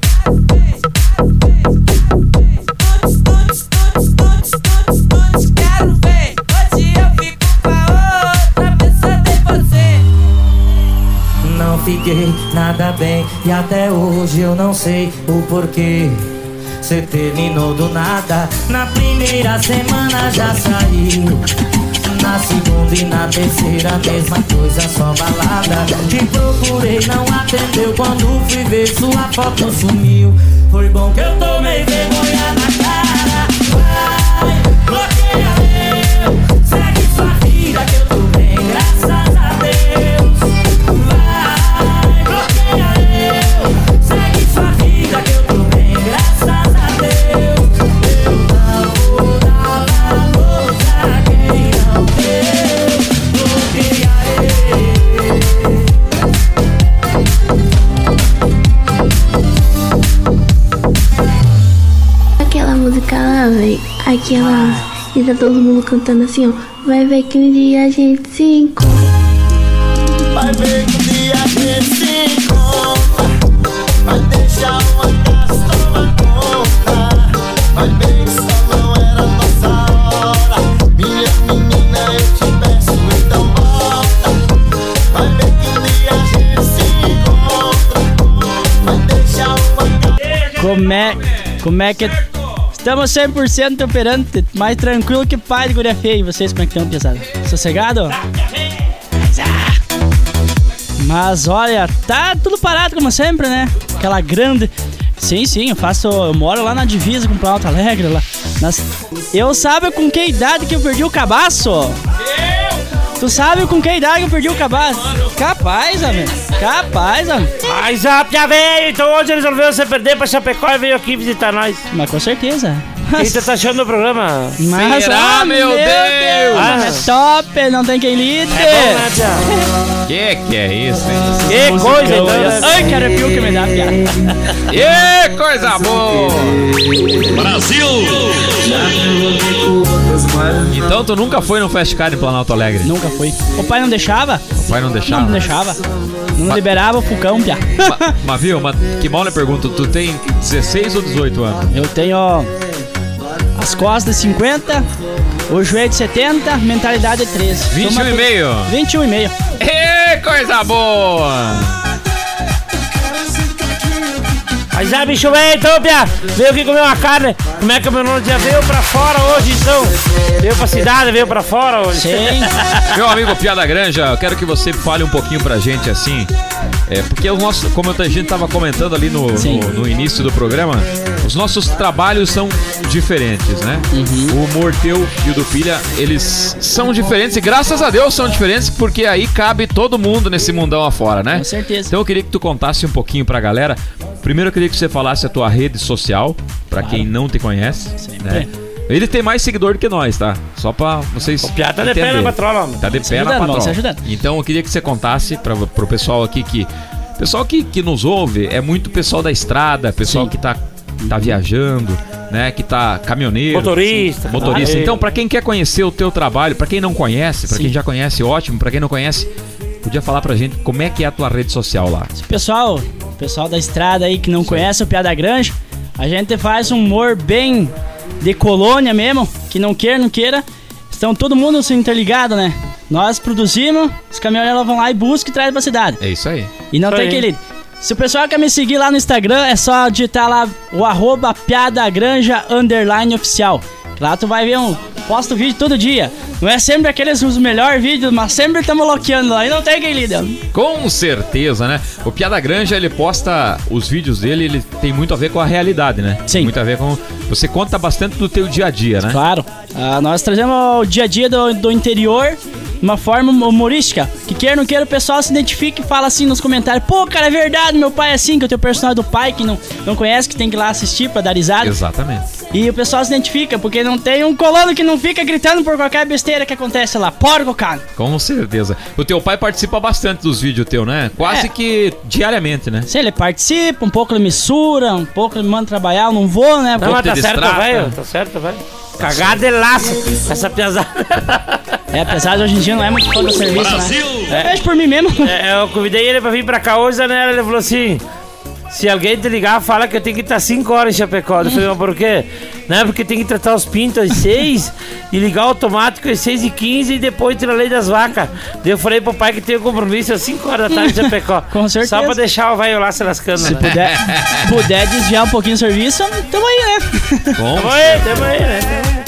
tuts, tuts, tuts, tuts, tuts, quero ver. Hoje eu fico com a outra, pensando em você. Não fiquei nada bem e até hoje eu não sei o porquê. Cê terminou do nada, na primeira semana já saiu. Na segunda e na terceira, mesma coisa, só balada. Te procurei, não atendeu, quando fui ver sua foto sumiu. Foi bom que eu tomei vergonha na cara. música lá, velho. Aquela. E tá todo mundo cantando assim, ó. Vai ver que um dia a gente se encontra. Vai ver que um dia a gente se encontra. Vai deixar uma casa tomar conta. Vai ver que só não era nossa hora. Minha menina, eu te peço, então volta. Vai ver que um dia a gente se encontra. Vai deixar uma casa. Como é, como é que... Estamos cem por cento operante, mais tranquilo que pai de guria feia. E vocês, como é que estão, pesado? Sossegado? Mas olha, tá tudo parado como sempre, né? Aquela grande... Sim, sim, eu faço... Eu moro lá na divisa com o Planalto Alegre, lá. Nas... Eu sabe com que idade que eu perdi o cabaço? Tu sabe com que idade que eu perdi o cabaço? Capaz, amigo. Capaz, amigo. Mas já veio, então hoje resolveu você perder pra Chapecó e veio aqui visitar nós. Mas com certeza. O que você tá achando do programa? Mas, Será, ah, meu Deus? Deus. Ah. É top, não tem quem lide. É bom, né, Pia? Que que é isso, hein? Que coisa, então, né? Ai, que arrepio que me dá, piada. Que coisa boa! Brasil! Então tu nunca foi no Fast Car em Planalto Alegre? Nunca fui. O pai não deixava? O pai não deixava? Não deixava. Não Ma- liberava o Fucão, pia. Ma- Mas viu, mas que mal eu pergunto, tu tem dezesseis ou dezoito anos? Eu tenho as costas de cinquenta, o joelho de setenta, mentalidade de treze. vinte e um e meio. vinte e um e meio. Ê, coisa boa! Mas já, bicho, veio então, Pia. Veio aqui comer uma carne. Como é que o meu nome já veio pra fora hoje, então? Veio pra cidade, veio pra fora hoje. Sim. Meu amigo Piada Granja, eu quero que você fale um pouquinho pra gente assim. É, porque o nosso, como a gente tava comentando ali no, no, no início do programa, os nossos trabalhos são diferentes, né? Uhum. O humor teu e o do Pilha, eles são diferentes e graças a Deus são diferentes, porque aí cabe todo mundo nesse mundão afora, né? Com certeza. Então eu queria que tu contasse um pouquinho pra galera. Primeiro eu queria que você falasse a tua rede social, pra Claro. quem não te conhece, Sempre. né? Ele tem mais seguidor do que nós, tá? Só pra vocês O Pia tá de pé entenderem. na patrola, homem. Tá de Se pé na ajudando, vamos se patrola. ajudando. Então eu queria que você contasse pra, pro pessoal aqui que... Pessoal que, que nos ouve é muito pessoal da estrada, pessoal Sim. que tá, tá viajando, né? Que tá caminhoneiro. Motorista. Motorista. claro. Então, pra quem quer conhecer o teu trabalho, pra quem não conhece, pra Sim. quem já conhece, ótimo. Pra quem não conhece, podia falar pra gente como é que é a tua rede social lá. Pessoal, pessoal da estrada aí que não conhece o Piada Granja, a gente faz um humor bem de colônia mesmo, que não queira, não queira. Estão todo mundo se interligado, né? Nós produzimos, os caminhoneiros vão lá e buscam e trazem pra cidade. É isso aí. E não Isso tem aí. que ler. Se o pessoal quer me seguir lá no Instagram, é só digitar lá o arroba piadagranja underline oficial. Lá tu vai ver um... Posto vídeo todo dia. Não é sempre aqueles os melhores vídeos, mas sempre estamos loqueando lá. E não tem quem lida. Com certeza, né? O Piada Granja, ele posta os vídeos dele, ele tem muito a ver com a realidade, né? Sim. Muito a ver com... Você conta bastante do teu dia a dia, né? Claro. Ah, nós trazemos o dia a dia do, do interior de uma forma humorística. Que quer ou não queira, o pessoal se identifica e fala assim nos comentários: pô, cara, é verdade, meu pai é assim, que eu tenho o personagem do pai, que não, não conhece, que tem que ir lá assistir pra dar risada. Exatamente. E o pessoal se identifica, porque não tem um colono que não fica gritando por qualquer besteira que acontece lá. Porco, cara. Com certeza. O teu pai participa bastante dos vídeos teu, né? Quase É. que diariamente, né? Se ele participa, um pouco ele missura, um pouco ele manda trabalhar, eu não vou, né? Não, mas tá de certo, estrada. velho. Tá certo, velho. Cagada de laço. Essa piazada. É, apesar de hoje em dia não é muito fã do serviço, Brasil! né? É, vejo por mim mesmo. É, eu convidei ele pra vir pra cá hoje, né? Ele falou assim: se alguém te ligar, fala que eu tenho que estar cinco horas em Chapecó. Eu falei: mas por quê? Não, porque tem que tratar os pintos às seis e ligar o automático às seis e quinze e depois tirar a lei das vacas. Daí eu falei pro pai que tem um compromisso às cinco horas da tarde em Chapecó. Com certeza. Só pra deixar o velho lá se lascando. Se né? puder, puder desviar um pouquinho do serviço, tamo aí, né? Com Tamo aí, tamo aí, né?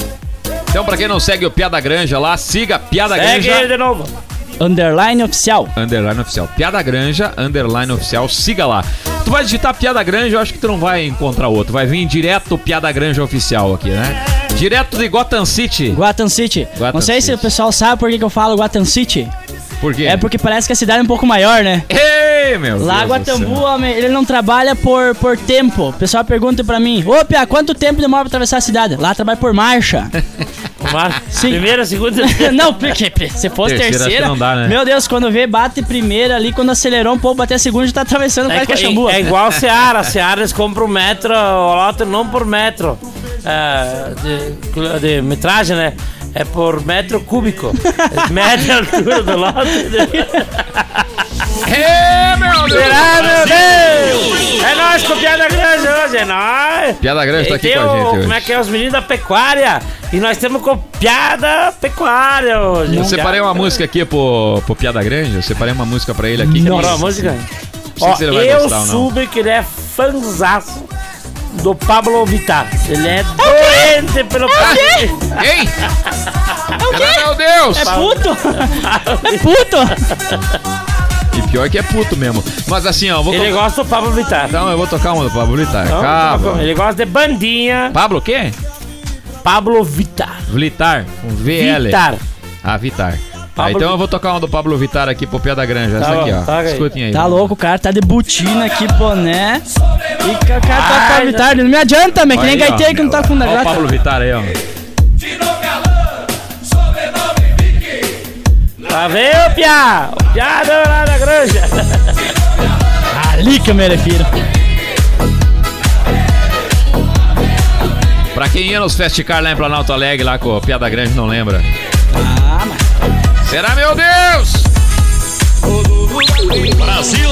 Então, pra quem não segue o Piada Granja lá, siga Piada Segue Granja ele de novo. Underline oficial. underline oficial. Piada Granja, underline oficial, siga lá. Tu vai digitar Piada Granja, eu acho que tu não vai encontrar outro. Vai vir direto Piada Granja oficial aqui, né? Direto de Gotham City. Gotham City. Gotham não sei se City. o pessoal sabe por que, que eu falo Gotham City. Por quê? É porque parece que a cidade é um pouco maior, né? Ei, meu Lá, Deus do céu. Guatambu, homem, ele não trabalha por, por tempo. O pessoal pergunta pra mim: ô, Pia, quanto tempo demora pra atravessar a cidade? Lá trabalha por marcha. Mar... Sim. Primeira, segunda. Não, porque se fosse Terceira, terceira, acho que não dá, né? meu Deus, quando vê, bate primeira ali, quando acelerou um pouco, bater a segunda, já tá atravessando o É, Parque é, Caxambu. é igual a Seara. A Seara eles compram o metro, o lote não por metro. uh, de, de metragem, né? É por metro cúbico. Mede a altura do lote. É, meu Deus! Será, meu Deus? É nóis com Piada Grande hoje, é nóis! Piada Grande tá E aqui tem com a o- gente hoje. Como é que é? Os meninos da pecuária. E nós temos com Piada Pecuária hoje. Eu separei uma música aqui pro, pro Piada Grande, eu separei uma música pra ele aqui. Nossa, a música? Não sei Ó, se ele vai eu gostar ou não. soube que ele é fãzaço do Pablo Vittar. Ele é doente pelo Pablo. Ei! Meu Deus! É puto? É puto? E pior que é puto mesmo. Mas assim, ó, vou Ele tocar- gosta do Pablo Vittar. Então eu vou tocar uma do Pablo Vittar. Não, Calma. ele gosta de bandinha. Pablo o quê? Pablo Vittar. Vittar. Um V L. Vittar. Ah, Vittar. Ah, Pablo- então eu vou tocar uma do Pablo Vittar aqui pro Piada Grande. Essa Tá bom, aqui, ó. toca aí. Escutem aí. Tá louco, o cara tá de botina aqui, boné. E o cara tá Ai, pra Vittar. Não me adianta, man, que nem Olha aí, ó. gaiteiro que não tá com Olha o negócio. Pablo Vittar aí, ó. Lá vem o Piá. O Piada lá da granja. Ali que eu me refiro. Pra quem ia nos Festicar lá em Planalto Alegre, lá com o Piada Grande, não lembra. Ah, mas... Será, meu Deus? Brasil!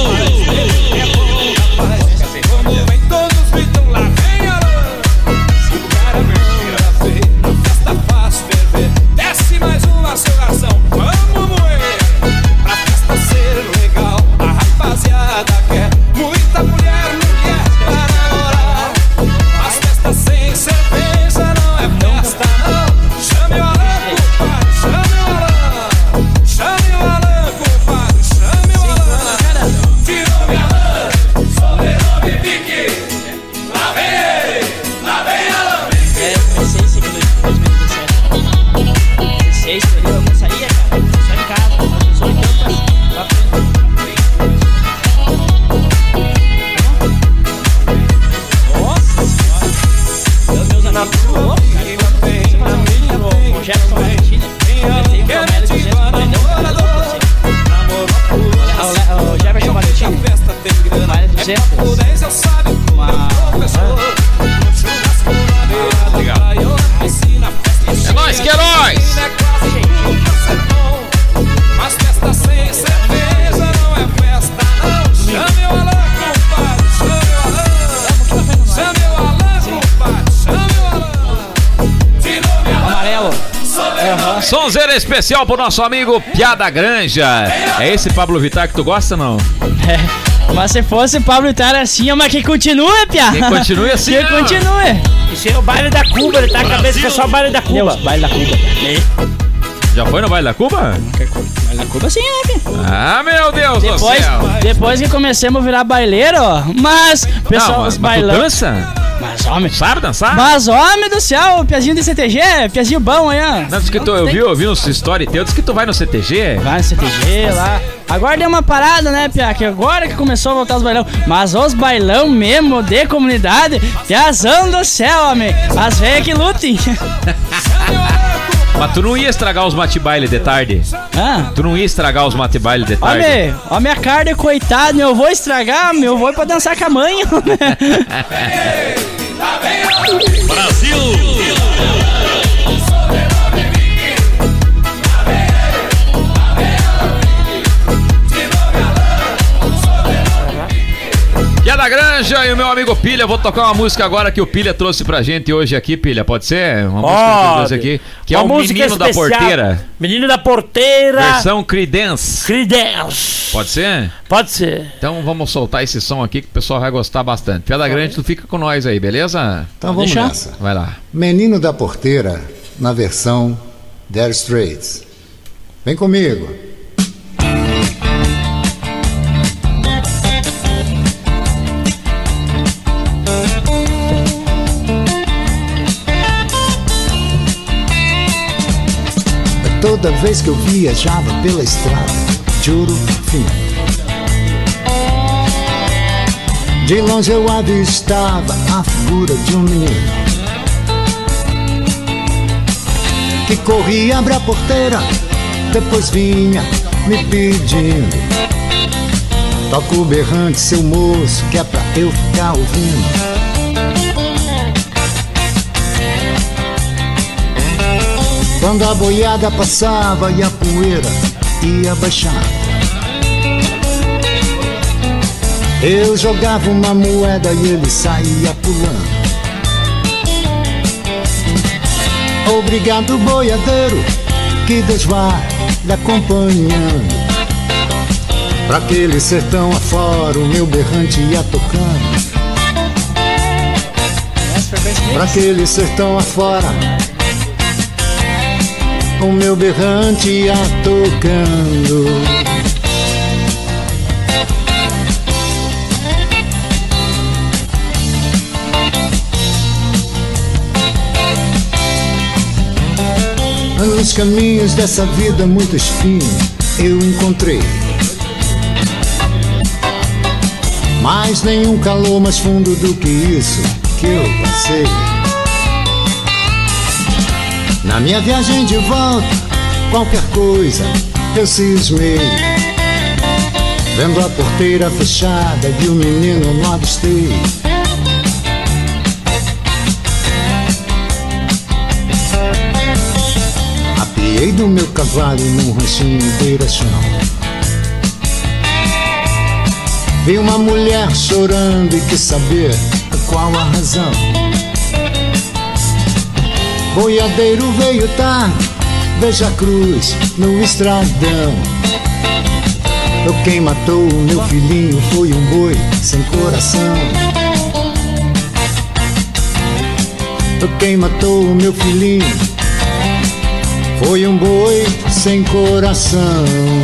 Desce mais uma serração, vamos moer. Pra festa ser legal, a rapaziada quer muita mulher, mulher pra namorar. As festas sem cerveja não é festa não. Chame o Alan, compadre, chame o Alan. Chame o Alan, compadre, chame o Alan. Tirou minha Alan, sobrenome Pique. Lá vem ele, lá vem Alan Pique. É, comecei esse aqui em dois mil e dezessete. dezesseis, eu não saía, cara. Só em casa, às dezoito horas. Lá frente. Nossa senhora. Meus meus amigos são loucos, cara. Você fazer um vídeo pro pro Jefferson Valentina. Ele tem um promessa de duzentos prendeu, cara, louco você. O Jefferson Valentina. Mais duzentos. Uma... É nóis, que é nóis! Mas festa sem cerveja não é festa não. Chame o Alan, compadre, chame o Alan. Chame o Alan, compadre, chame o Alan. Tirou minha Amarelo. Sonzeira especial pro nosso amigo Piada Granja. É esse Pablo Vittar que tu gosta, não? É. Mas se fosse Pablo Vittar assim, mas que continue, Pia. Que continue assim, Que né? continue. Isso é o baile da Cuba. Ele tá com a cabeça que é só o baile da Cuba. Deus, baile da Cuba. Já foi no baile da Cuba? Baile da Cuba sim, né, Pia? Ah, meu Deus do Depois, céu! depois que começamos a virar baileiro, ó, mas pessoal, Não, mas, os mas tu bailão. dança? Mas homem, Sabe dançar? mas homem do céu, piazinho de C T G, piazinho bom aí, ó. Não, diz que tu, eu vi, eu vi uns story teu, diz que tu vai no C T G. Vai no C T G lá. Agora deu uma parada, né, Pia? Que agora que começou a voltar os bailão. Mas os bailão mesmo de comunidade, piazão do céu, homem. As velhas que lutem. Mas tu não ia estragar os mate-baile de tarde? Ah. Tu não ia estragar os mate-baile de tarde? Homem, ó minha carne, coitado, meu avô estragar, meu avô é pra dançar com a mãe. Brasil! Piada Granja e o meu amigo Pilha. Vou tocar uma música agora que o Pilha trouxe pra gente hoje aqui, Pilha. Pode ser? Uma música que ele trouxe aqui. Que é Uma o música Menino da especial. Porteira. Menino da Porteira. Versão Creedence. Creedence. Pode ser? Pode ser. Então vamos soltar esse som aqui que o pessoal vai gostar bastante. Piada Grande, tu fica com nós aí, beleza? Então vamos deixar? nessa. Vai lá. Menino da Porteira, na versão Dire Straits. Vem comigo. Toda vez que eu viajava pela estrada de Ouro Fino, de longe eu avistava a figura de um menino que corria, abria a porteira, depois vinha me pedindo: toca o berrante, seu moço, que é pra eu ficar ouvindo. Quando a boiada passava e a poeira ia baixando, eu jogava uma moeda e ele saía pulando. Obrigado, boiadeiro, que Deus vá lhe acompanhando. Pra aquele sertão afora o meu berrante ia tocando. Pra aquele sertão afora o meu berrante ia tocando. Nos caminhos dessa vida muito espinho eu encontrei, mas nenhum calor mais fundo do que isso que eu passei. Na minha viagem de volta, qualquer coisa eu cismei, vendo a porteira fechada e o menino não avistei. Apiei do meu cavalo num ranchinho beira-chão. Vi uma mulher chorando e quis saber qual a razão. Boiadeiro veio tarde, veja a cruz no estradão. Quem matou o meu filhinho foi um boi sem coração. Quem matou o meu filhinho foi um boi sem coração.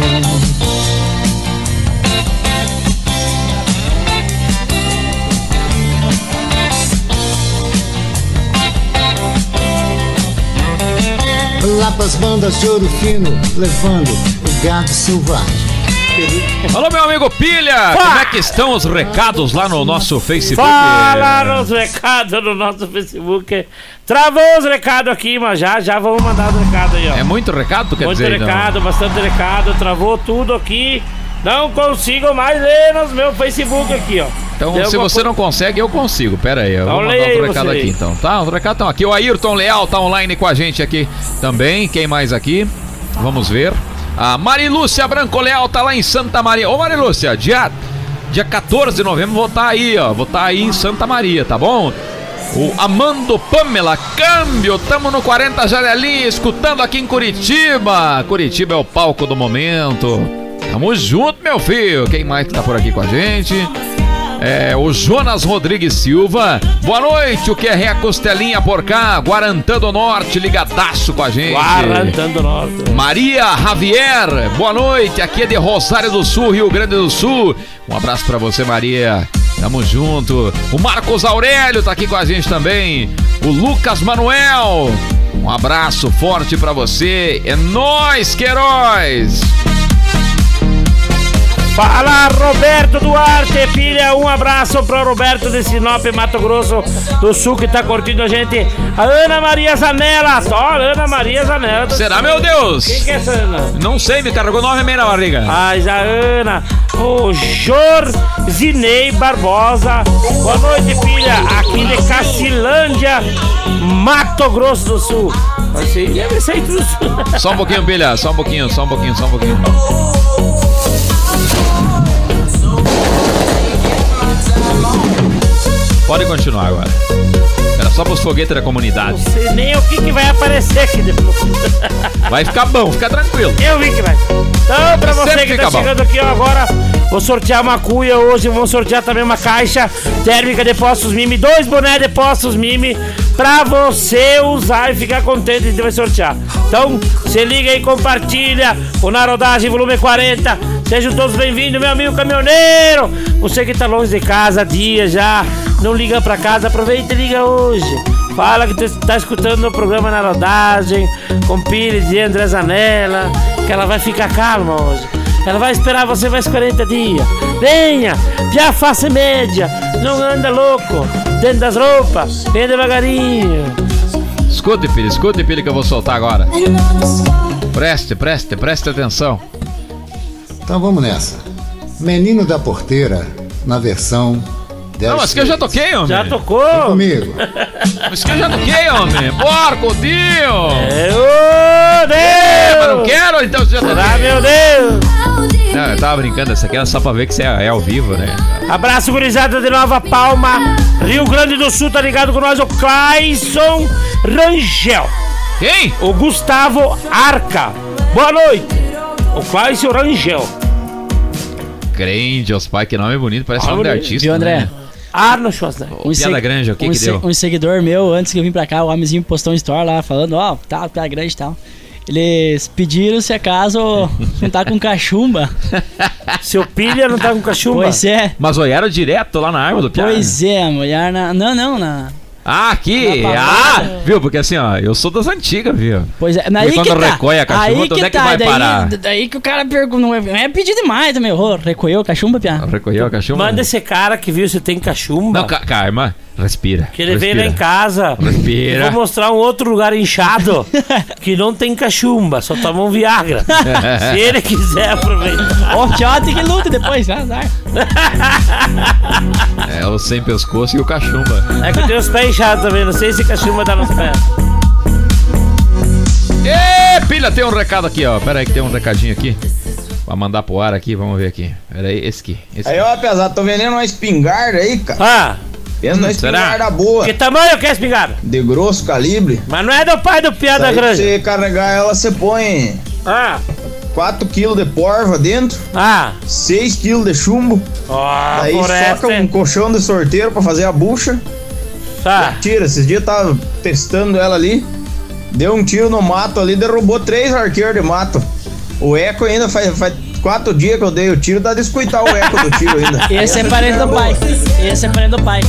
Lá pras bandas de ouro fino, levando o gado selvagem. Alô, meu amigo Pilha, Pá. Como é que estão os recados lá no nosso Facebook? Fala nos recados no nosso Facebook. Travou os recados aqui, mas já, já vamos mandar os recados aí, ó. É muito recado, tu quer muito dizer? Muito recado, não? bastante recado, travou tudo aqui. Não consigo mais ler no meu Facebook aqui, ó. Então, Deu se você coisa... não consegue, eu consigo. Pera aí, eu então, vou mandar outro recado aqui, então. Tá, os recados estão aqui. O Ayrton Leal tá online com a gente aqui também. Quem mais aqui? Vamos ver. A Marilúcia Branco Leal tá lá em Santa Maria. Ô, Marilúcia, dia, dia quatorze de novembro vou estar tá aí, ó. Vou estar tá aí em Santa Maria, tá bom? O Amando Pamela, câmbio, tamo no quarenta Janelinha, escutando aqui em Curitiba. Curitiba é o palco do momento. Tamo junto, meu filho. Quem mais que tá por aqui com a gente? É, o Jonas Rodrigues Silva. Boa noite, o que é Ré Costelinha por cá, Guarantã do Norte, ligadaço com a gente. Guarantã do Norte. Maria Javier, boa noite, aqui é de Rosário do Sul, Rio Grande do Sul. Um abraço pra você, Maria. Tamo junto. O Marcos Aurélio tá aqui com a gente também. O Lucas Manuel, um abraço forte pra você. É nóis, Queiroz. Fala, Roberto Duarte, filha, um abraço para o Roberto de Sinop, Mato Grosso do Sul, que tá curtindo a gente. A Ana Maria Zanella, só Ana Maria Zanella. Será, meu Deus? Quem que é essa Ana? Não sei, me carregou nove meia na barriga. Mas a Ana, o Jorzinei Barbosa. Boa noite, filha, aqui de Cacilândia, Mato Grosso do Sul. Assim, deve ser tudo. Só um pouquinho, filha, só um pouquinho, só um pouquinho, só um pouquinho. Pode continuar agora. Era só pros foguetes da comunidade. Não sei nem o que, que vai aparecer aqui depois. Vai ficar bom, fica tranquilo. Eu vi que vai. Então, pra você Sempre que tá chegando bom. aqui ó, agora, vou sortear uma cuia hoje. Vou sortear também uma caixa térmica de Postos Mimi. Dois bonés de Postos Mimi pra você usar e ficar contente. A gente vai sortear. Então, se liga aí, compartilha o Narodagem Volume quarenta. Sejam todos bem-vindos, meu amigo caminhoneiro. Você que tá longe de casa, dia já, não liga pra casa, aproveita e liga hoje. Fala que tu tá escutando o programa Narodagem com Pires e André Zanella, que ela vai ficar calma hoje. Ela vai esperar você mais quarenta dias. Venha, já faça média, não anda louco dentro das roupas, vem devagarinho. Escute, filho, escute, filho, que eu vou soltar agora. Preste, preste, preste atenção. Então vamos nessa. Menino da Porteira, na versão Não, mas que eu já toquei, homem. Já tocou? Vem comigo. Mas que eu já toquei, homem. Porco, Dio. Meu Deus. Mas não quero, então você já toquei. Ah, meu Deus. Não, eu tava brincando, essa aqui era só pra ver que você é, é ao vivo, né? Abraço, gurizada de Nova Palma, Rio Grande do Sul, tá ligado com nós, o Clayson Rangel. Quem? O Gustavo Arca. Boa noite. O Clayson Rangel. Crente, os pai, que nome bonito, parece Ah, nome de bonito. artista. Viu, André? Né? Arnold Schwarzenegger. Um Piada Grande, o que um que se- deu? Um seguidor meu, antes que eu vim pra cá, o homenzinho postou um story lá, falando, ó, oh, tá, Piada Grande e tal. Eles pediram se acaso não tá com cachumba. Seu pilha não tá com cachumba? Pois é. Mas olharam direto lá na arma do Piada? Pois é, a mulher na... Não, não, na... Ah, aqui! Na Ah! palavra. Viu? Porque assim, ó, eu sou das antigas, viu? Pois é, E daí quando que tá. recolhe a cachumba, aí onde que é que tá, vai daí, parar? daí que o cara pergunta, não é, é pedir demais também. Ô, recolheu a cachumba, Pia? Recolheu a cachumba? Manda esse cara que viu se tem cachumba. Não, ca calma. Respira. Que ele respira. veio lá em casa. Respira. Eu vou mostrar um outro lugar inchado que não tem cachumba, só toma um Viagra. Se ele quiser aproveitar. Ó, tchau, tem que luta depois, né? Azar. É o sem pescoço e o cachumba. É que eu tenho os pés inchados também, não sei se cachumba dá nos pés. Ê, pilha, tem um recado aqui, ó. Pera aí que tem um recadinho aqui. Pra mandar pro ar aqui, vamos ver aqui. Pera aí, esse aqui. Esse Aí, aqui. ó, pesado, tô vendendo uma espingarda aí, cara. Ah, Pensa numa Hum, será? espingarda boa. que tamanho que é espingarda? De grosso calibre. Mas não é do pai do Piada Aí, pra Grande. você carregar ela, você põe Ah, quatro quilos de porva dentro, ah. seis quilos de chumbo. Ó, Aí por essa, soca um hein? colchão de sorteiro pra fazer a bucha. Tá. Tira, esses dias eu tava testando ela ali. Deu um tiro no mato ali, derrubou três arqueiros de mato. O eco ainda faz, faz quatro dias que eu dei o tiro, dá de escutar o eco do tiro ainda. Esse é parente do pai. Esse é parente do pai.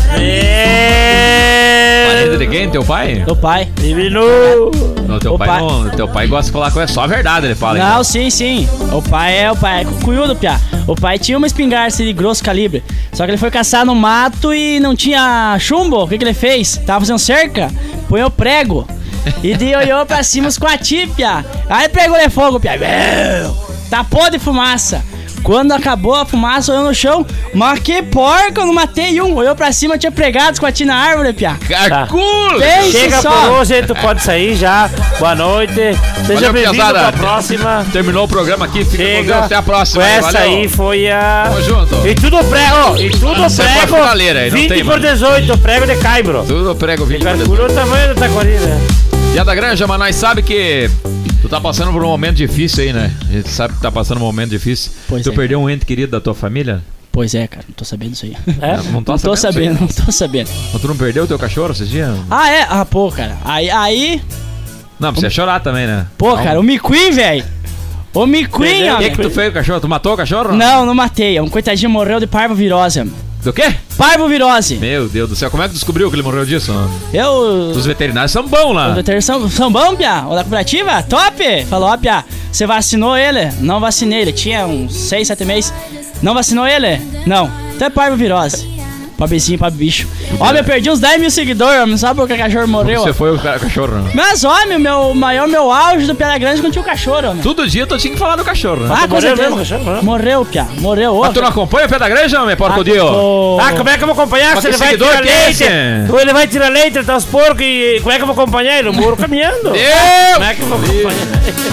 Parente de quem? Teu pai? Do pai. Divino. Não, teu O pai, pai- não. Teu pai gosta de falar que é só a verdade, ele fala. Não, então. sim, sim. O pai é o pai, é cuiudo, Pia. O pai tinha uma espingarda assim, de grosso calibre. Só que ele foi caçar no mato e não tinha chumbo. O que, que ele fez? Tava fazendo cerca, põe o prego. E de olhou pra cima os quati, Pia. Aí pegou de fogo, Pia. Meu, tapou de fumaça. Quando acabou a fumaça, olhou no chão. Mas que porca, eu não matei um. Olhou pra cima, tinha pregado os quati na árvore, Pia. Carculo! Pense Chega só. por hoje, tu pode sair já. Boa noite. Seja Valeu, bem-vindo piazada. pra próxima. Terminou o programa aqui, fica com Deus, Chega. até a próxima. Com aí, essa valeu. aí foi a. Tamo junto. E tudo prego, e tudo Essa foi a prego. finaleira aí, não vinte tem por mais. dezoito, prego de caibro. Tudo prego vídeo. Calculou o tamanho da taquarina. Piada Granja, mas nós sabe que tu tá passando por um momento difícil aí, né? A gente sabe que tá passando um momento difícil. Pois tu é. perdeu um ente querido da tua família? Pois é, cara, não tô sabendo isso aí. É? Não tô Não tô sabendo, não tô sabendo. Mas tu não perdeu o teu cachorro esses dias? Ah, é? Ah, pô, cara. Aí, aí. Não, precisa chorar também, né? Pô, Calma. cara, o McQueen, velho. O McQueen, O ó. que que tu fez com o cachorro? Tu matou o cachorro? Não, não matei. Um coitadinho morreu de parvovirose. Do quê? Parvovirose. Meu Deus do céu, como é que tu descobriu que ele morreu disso? Eu. Os veterinários são bons lá. Os veterinários são, são bons, Pia? O da cooperativa? Top! Falou, ó, Pia, você vacinou ele? Não vacinei, ele tinha uns seis, sete meses. Não vacinou ele? Não. Então é parvovirose. Pobrezinho, pobre bicho. Ó, eu perdi uns dez mil seguidores, não sabe por que o cachorro morreu? Você ó. foi o ca- cachorro, né? Mas, homem, o meu maior, meu auge do Piada Grande quando tinha o cachorro, homem. Todo dia tu tinha que falar do cachorro, né? Ah, com morreu certeza. mesmo, cachorro, né? Morreu, Pia. Morreu. Mas tu não acompanha o Pé da Granja, homem, porco Dio? Ô, Ah, como é que eu vou acompanhar Mas se ele que vai seguidor tirar que é leite? esse? Ou ele vai tirar leite, ele tá os porcos e como é que eu vou acompanhar ele? O muro caminhando. Como é que eu vou acompanhar?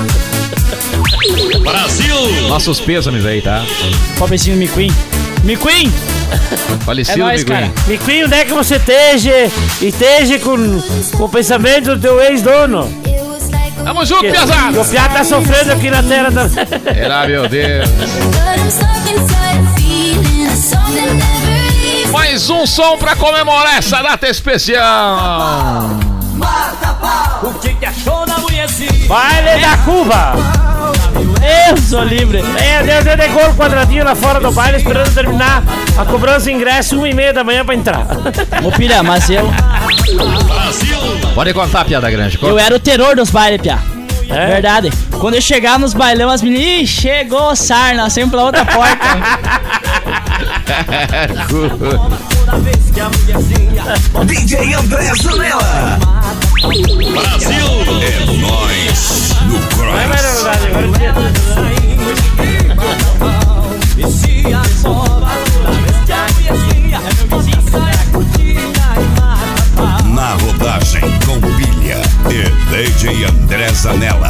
Brasil! Nossos pêsames aí, tá? Pobrezinho McQueen. McQueen! É Falecido, nóis, Miguel. cara. Miquinho, onde é que você esteja e esteja com, com o pensamento do teu ex-dono? Tamo junto, Que- piazada! que O Piá tá sofrendo aqui na terra da... Será, meu Deus. Mais um som pra comemorar essa data especial. O que que achou da mulherzinha? Baile da Cuba! Eu sou livre. É, Deus, Deus de gol quadradinho lá fora do baile, esperando terminar a cobrança de ingresso uma e meia da manhã pra entrar. Ô, Pia, mas eu. Brasil! Pode contar a piada grande. Eu Conta. era o terror dos bailes, Pia. É? Verdade. Quando eu chegava nos bailão, as meninas. Ih, chegou o sarna, sempre pela outra porta. Toda vez que a mulherzinha D J André Zanella. Brasil! É nóis! No Vai, vai, Cross! na verdade, agora o dia... Vestia sova toda vez que a mulherzinha D J André Zanella.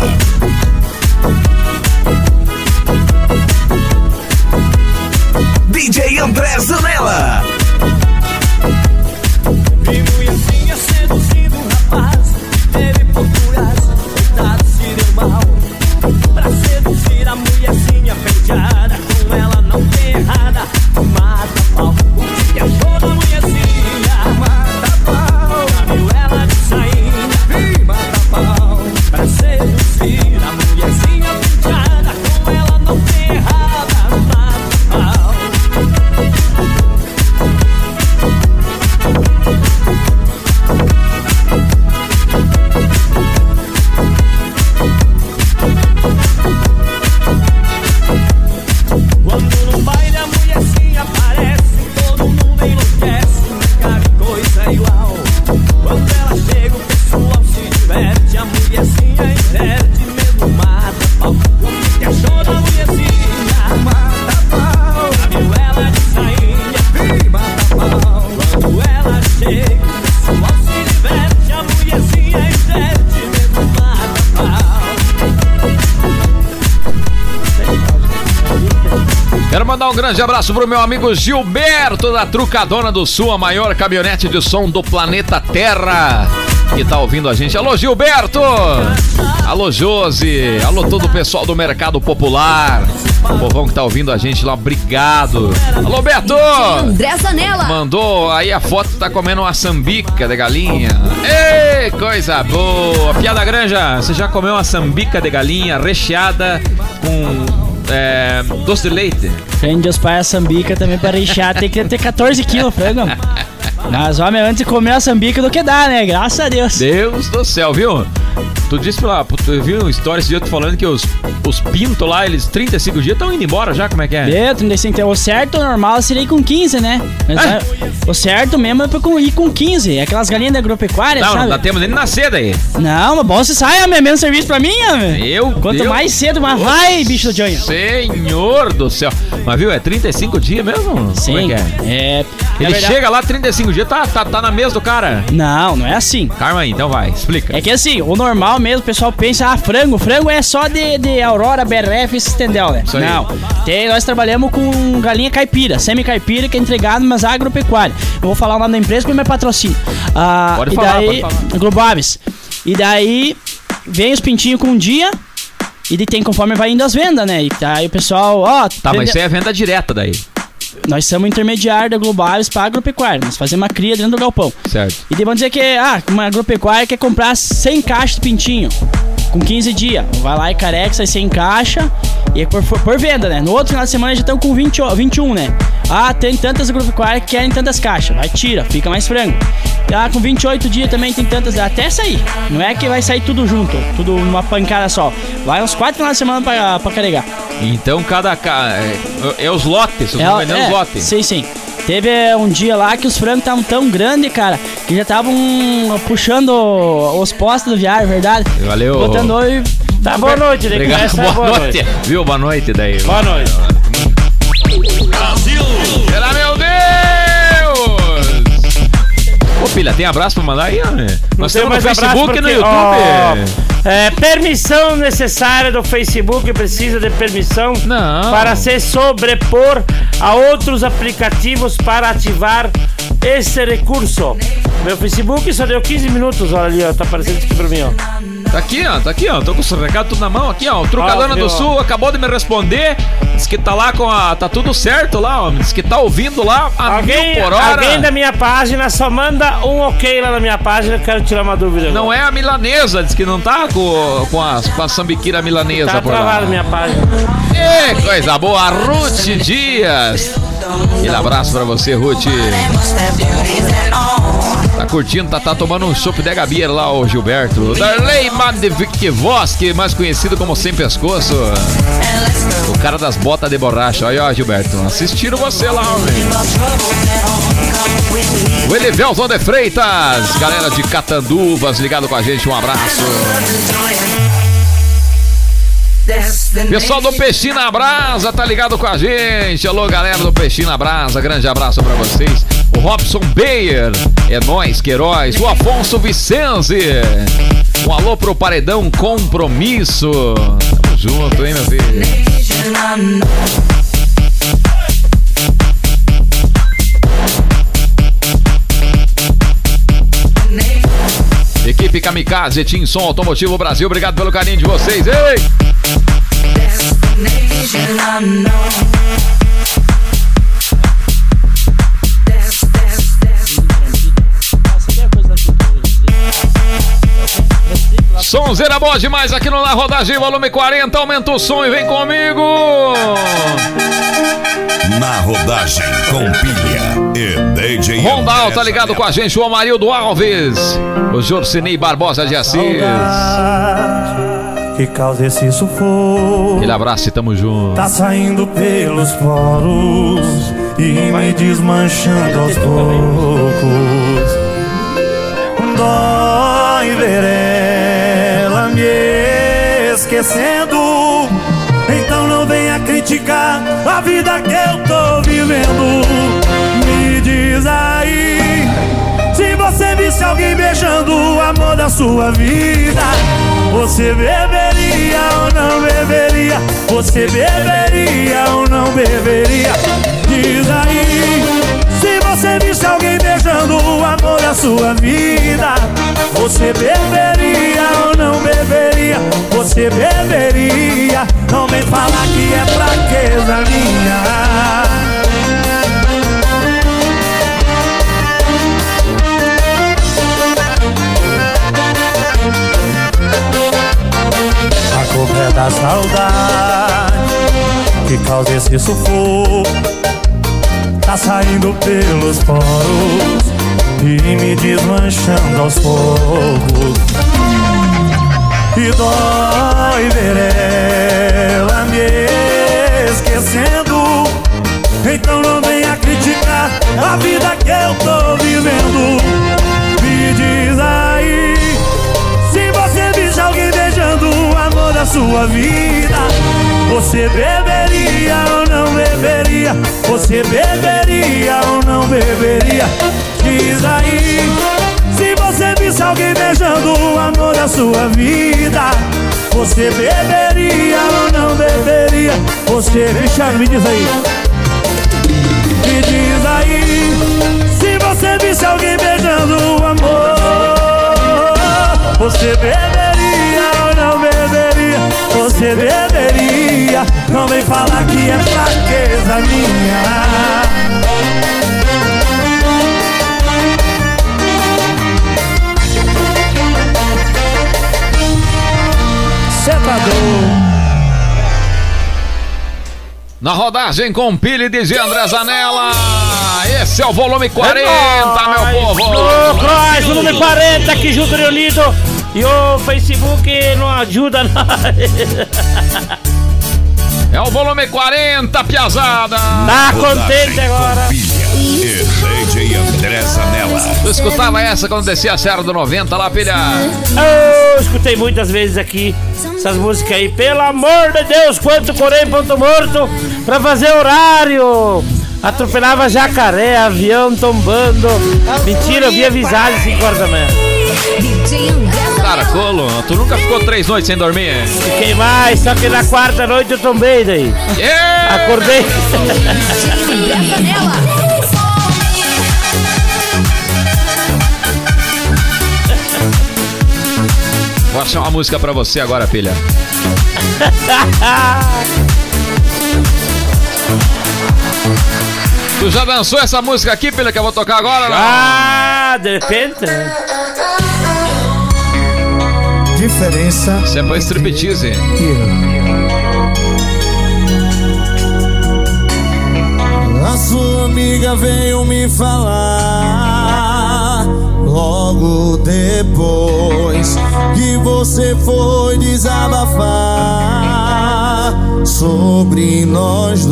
D J André Zanella. Vi mulherzinha seduzindo um rapaz, teve procuração, coitado se deu mal. Pra seduzir a mulherzinha penteada, com ela não tem errada, mata pau. O que achou da mulherzinha? Mata pau. Já viu ela de sainha? Vi, mata pau. Pra seduzir a mulherzinha penteada, com ela não tem errada, mata pau. Quando no baile a mulherzinha aparece, todo mundo enlouquece, nunca vi coisa igual. Quando ela chega o pessoal se diverte, a mulherzinha inverte, mesmo mata pau. O que achou da mulherzinha? Mata pau. Já viu ela de sainha? Vi, mata pau. Quando ela chega o pessoal se diverte, a mulherzinha inverte, mesmo mata pau. Quero mandar um grande abraço pro meu amigo Gilberto da Trucadona do Sul, a maior caminhonete de som do planeta Terra, que tá ouvindo a gente. Alô, Gilberto! Alô, Josi! Alô, todo o pessoal do Mercado Popular. O povão que tá ouvindo a gente lá, obrigado. Alô, Beto! André Zanella. Mandou aí a foto, tá comendo uma sambica de galinha. Ei, coisa boa! Piada Granja, você já comeu uma sambica de galinha recheada com... É, doce de leite? Prende os pais a sambica também para rechear. Tem que ter catorze quilos, frango. Mas, homem, antes de comer a sambica do que dá, né? Graças a Deus. Deus do céu, viu? Tu disse lá, tu viu uma história esse dia tu falando que os, os pintos lá, eles trinta e cinco dias estão indo embora já, como é que é? É, trinta e cinco, o certo, o normal seria ir com quinze, né? Mas, Ah. o certo mesmo é pra ir com quinze. É aquelas galinhas da agropecuária, Não, sabe? não dá tempo nem de nascer daí. Não, mas bom se sai, homem, é menos serviço pra mim, homem. Meu Quanto Deus. mais cedo, mais vai, bicho do Jonha. Senhor do céu. Mas viu, é trinta e cinco dias mesmo? Sim. Como é que é? É. Ele na verdade- chega lá, trinta e cinco dias, tá, tá, tá na mesa do cara. Não, não é assim. Calma aí, então vai, explica. É que assim, o normal mesmo, o pessoal pensa, ah, frango, frango é só de, de Aurora, B R F e Stendel, né? Isso aí. Não. Tem, nós trabalhamos com galinha caipira, semi-caipira, que é entregado nas agropecuárias. Eu vou falar o nome da empresa que me patrocina. Ah, Pode e falar, daí, pode falar. Globo Aves. E daí, vem os pintinhos com um dia, e daí tem conforme vai indo as vendas, né? E daí o pessoal, ó... Tá, vende- mas isso aí é venda direta daí. Nós somos intermediário da Globo Aves para agropecuária. Nós fazemos uma cria dentro do galpão. Certo. E daí vão dizer que, ah, uma agropecuária quer comprar cem caixas de pintinho com quinze dias. Vai lá e careca, sai cem caixas e é por, por venda, né? No outro final de semana já estão com vinte, vinte e um, né? Ah, tem tantas agropecuárias que querem tantas caixas. Vai, tira, fica mais frango. Ah, com vinte e oito dias também tem tantas, até sair. Não é que vai sair tudo junto, tudo numa pancada só. Vai uns quatro finais de semana pra, pra carregar. Então cada... ca- É, é os lotes, vocês É, estão vendendo é, os lotes. Sim, sim. Teve é, um dia lá que os frangos estavam tão grandes, cara, que já estavam puxando os postos do viário, verdade? Valeu. Botando oi. Tá, boa noite, né? Obrigado, Começa, boa, boa noite. noite. Viu, boa noite daí. Boa noite. Brasil! Será, meu Deus! Ô, filha, tem abraço pra mandar aí, homem? Nós Tem temos no mais abraço Facebook e no porque, YouTube. ó, é, permissão necessária do Facebook, precisa de permissão Não. para se sobrepor a outros aplicativos para ativar esse recurso. Meu Facebook só deu quinze minutos, olha ali, ó, tá aparecendo aqui pra mim, ó. Tá aqui, ó, tá aqui, ó. Tô com o recado tudo na mão aqui, ó. O Trucadona Ó, do viu, Sul acabou de me responder. Diz que tá lá com a. Tá tudo certo lá, ó. Diz que tá ouvindo lá a Alguém, mil por hora. alguém da minha página só manda um ok lá na minha página, eu quero tirar uma dúvida. Não é a milanesa, diz que não tá com, com, a, com a sambiquira milanesa Tá por lá. travada a minha página. Ê, coisa boa, Ruth Dias. Aquele abraço pra você, Ruth. Tá curtindo, tá, tá tomando um chopp de Gabier lá, o Gilberto. Darley Madevicvoski, mais conhecido como Sem Pescoço. O cara das botas de borracha. Olha, ó, Gilberto. Assistiram você lá, homem. O Elivelton de Freitas, galera de Catanduvas, ligado com a gente. Um abraço. Pessoal do Peixinho na Brasa, tá ligado com a gente. Alô, galera do Peixinho na Brasa, grande abraço pra vocês. O Robson Bayer, é nóis, Queiroz. O Afonso Vicenzi. Um alô pro Paredão Compromisso. Tamo junto, hein, meu filho? Equipe Kamikaze, Team Som Automotivo Brasil, obrigado pelo carinho de vocês. Ei! Sonzeira boa demais aqui no Na Rodagem, volume quarenta, aumenta o som e vem comigo! Na Rodagem, com Pilha e D J Rondal, tá ligado com a gente, o Amarildo Alves, o Jorcinei Barbosa de Assis. Que causa esse sufoco. Aquele abraço e tamo junto. Tá saindo pelos poros e me desmanchando aos poucos. Dói ver ela me esquecendo. Então não venha criticar a vida que eu tô vivendo. Me diz aí, se você visse alguém beijando o amor da sua vida, você beberia ou não beberia? Você beberia ou não beberia? Diz aí, se você visse alguém beijando o amor da sua vida, você beberia ou não beberia? Você beberia? Não vem falar que é fraqueza minha. A culpa é da saudade que causa esse sufoco. Tá saindo pelos poros e me desmanchando aos poucos. E dói ver ela me esquecendo. Então não venha criticar a vida que eu tô vivendo. Me diz aí, se você visse alguém beijando o amor da sua vida, você beberia ou não beberia? Você beberia ou não beberia? Diz aí, se você visse alguém beijando o amor da sua vida, você beberia ou não beberia? Você, Richard, me diz aí. Me diz aí, se você visse alguém beijando o amor, você beberia ou não beberia? Você beberia? Não vem falar que é fraqueza minha. Na rodagem com Pilha e D J André Zanella. Esse é o volume quarenta, é meu povo. Ô, Croix, volume quarenta aqui junto reunido. E o Facebook não ajuda nós. É o volume quarenta, piazada. Tá contente agora. E D J André Zanella. Tu escutava essa quando descia a Serra do noventa lá, Pilha? Eu escutei muitas vezes aqui essas músicas aí. Pelo amor de Deus, quanto corei ponto morto pra fazer horário. Atropelava jacaré, avião tombando. Mentira, eu vi avisar de cinco horas da manhã. Caracolo, tu nunca ficou três noites sem dormir? Fiquei mais, só que na quarta noite eu tombei daí. Yeah! Acordei. Vou achar uma música pra você agora, Pilha. Tu já dançou essa música aqui, Pilha, que eu vou tocar agora? Ah, de repente. Diferença. Isso é pra striptease. A sua amiga veio me falar logo depois que você foi desabafar sobre nós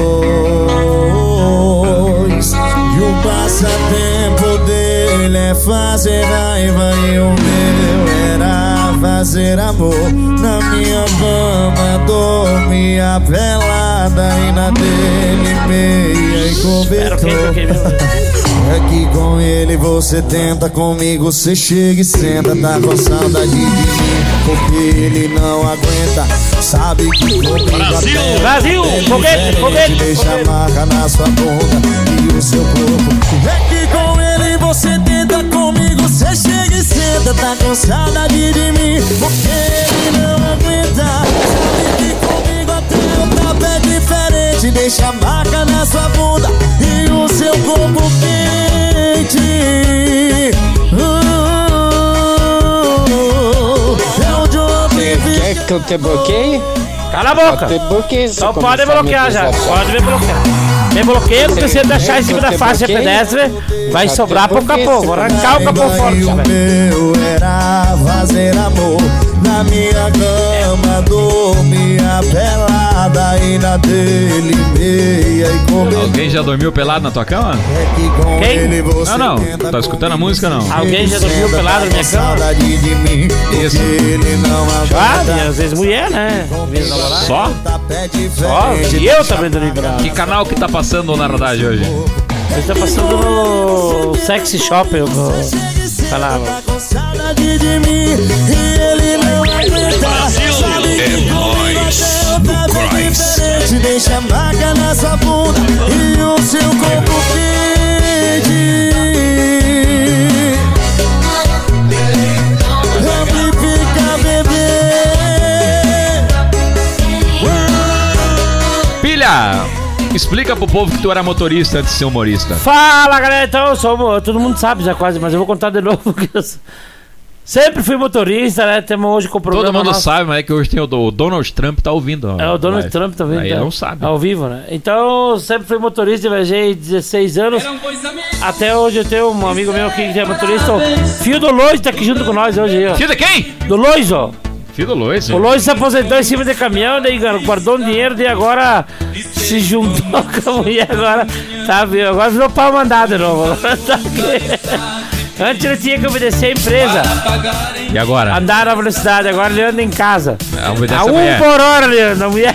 dois. E o passatempo dele é fazer raiva e o meu era fazer amor. Na minha cama dormia pelada e na dele meia e cobertor. É que com ele você tenta, comigo você chega e senta. Tá com saudade de mim, porque ele não aguenta. Sabe que comigo Brasil, até Brasil, foguete, foguete. deixa a marca na sua bunda e o seu corpo. É que com ele você tenta, comigo você chega e senta. Tá com saudade de mim, porque ele não aguenta. Sabe que comigo até o papo é diferente. Deixa a marca na sua bunda e o seu corpo quente. É onde eu vivi. Quer que eu te bloqueie? Cala a boca. Então pode bloquear já. Pode me bloquear. Me bloqueia porque se deixar em cima da faixa pedestre, vai sobrar pro capô. Vou arrancar o capô fora. O meu era fazer amor. Na minha cama dormia pelada e na dele meia e cobertor. Alguém já dormiu pelado na tua cama? Quem? Não, não. Tá escutando a música, não? Alguém já dormiu pelado na minha cama? Isso. Já, às vezes mulher, né? Só? Só? E eu também dormi pelado. Que canal que tá passando na rodagem hoje? Ele tá passando no Sexy Shop, eu vou falar. É nóis do Christ. Deixa a marca na sua bunda e o seu corpo quente. Amplifica, bebê. Pilha! Explica pro povo que tu era motorista antes de ser humorista. Fala, galera, então eu sou, todo mundo sabe já quase, mas eu vou contar de novo porque eu sempre fui motorista, né? Temos hoje com o programa. Todo mundo nosso. sabe, mas é que hoje tem o, o Donald Trump tá ouvindo. Ó, é, o Donald live. Trump tá ouvindo. Aí tá, não sabe. Ao vivo, né? Então, eu sempre fui motorista, viajei dezesseis anos. Até hoje eu tenho um amigo meu aqui que é motorista. O Fio do Lois tá aqui junto com nós hoje aí, ó. Fio de quem? Do Lois, ó. Fio do Lois, O Lois se aposentou em cima de caminhão, daí guardou um dinheiro, daí agora se juntou com a mulher, agora tá, viu? Agora virou pau mandado de novo. Agora tá aqui. Antes ele tinha que obedecer a empresa. E agora? Andar na velocidade, agora ele anda em casa. É, obedece a a um mulher. por hora ele anda, a mulher.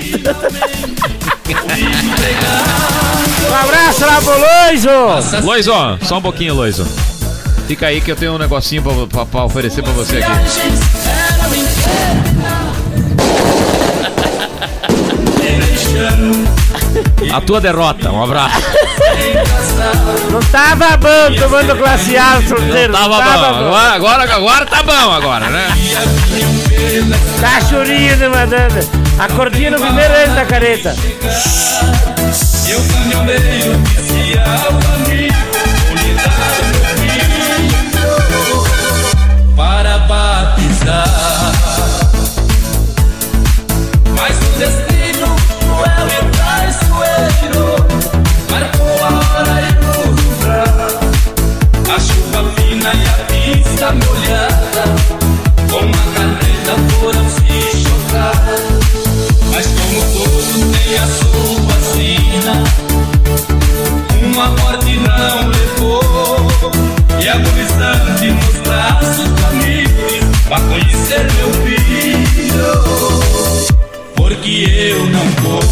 Um abraço lá pro Loiso. Loiso, só um pouquinho, Loiso. Fica aí que eu tenho um negocinho pra, pra, pra oferecer pra você aqui. A tua derrota, um abraço. Não tava bom tomando classe A, solteiro. Não tava, não tava bom. bom. Agora, agora, agora tá bom agora, né? Cachorinho de mandando. A cordinha no primeiro ano da careta. Eu caminhoneiro oficial amigo, unidade meu filho, para batizar. Mas o destino cruel e traiçoeiro marcou a hora e o lugar. A chuva fina e a pista molhada, com a caneta foram se chocar. Mas como todos têm a sua sina, uma morte não levou. E agonizante nos braços do amigo, pra conhecer meu filho. Porque eu não vou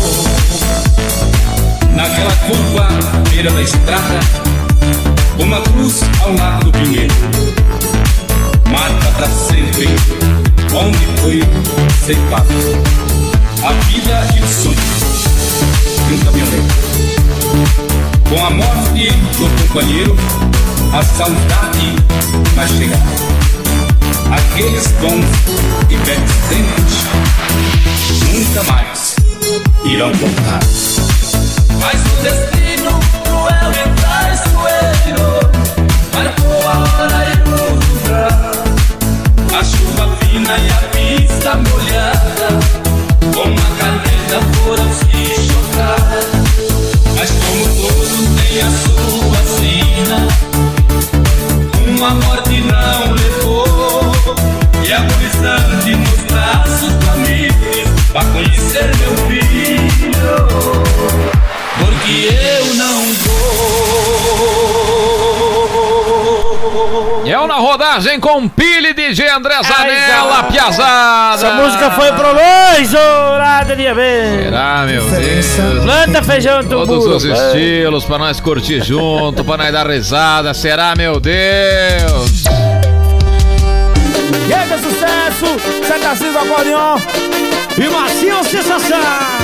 naquela curva, beira da estrada, uma cruz ao lado do pinheiro. Marca pra sempre onde foi ceifado a vida e o sonho de um caminhoneiro. Com a morte do companheiro, a saudade vai chegar. Aqueles bons e velhos tempos nunca mais irão voltar. Mas o destino cruel e traiçoeiro marcou a hora e o lugar. A chuva fina e a pista molhada, com a caneta foram se chocar. Mas como todos têm a sua sina, uma morte não levou. E agonizante nos braços do amigo, pra conhecer meu filho. Porque eu não vou. Eu não rodagem com Pili D J André Zanella, piazada. Essa música foi pro longe, horário de bem. Será, meu Deus? Planta feijão, tu Todos burro, os estilos pra nós curtir junto, pra nós dar risada. Será, meu Deus? E aí, de sucesso, Santa Silva Acordeon e Marcinho Sensação.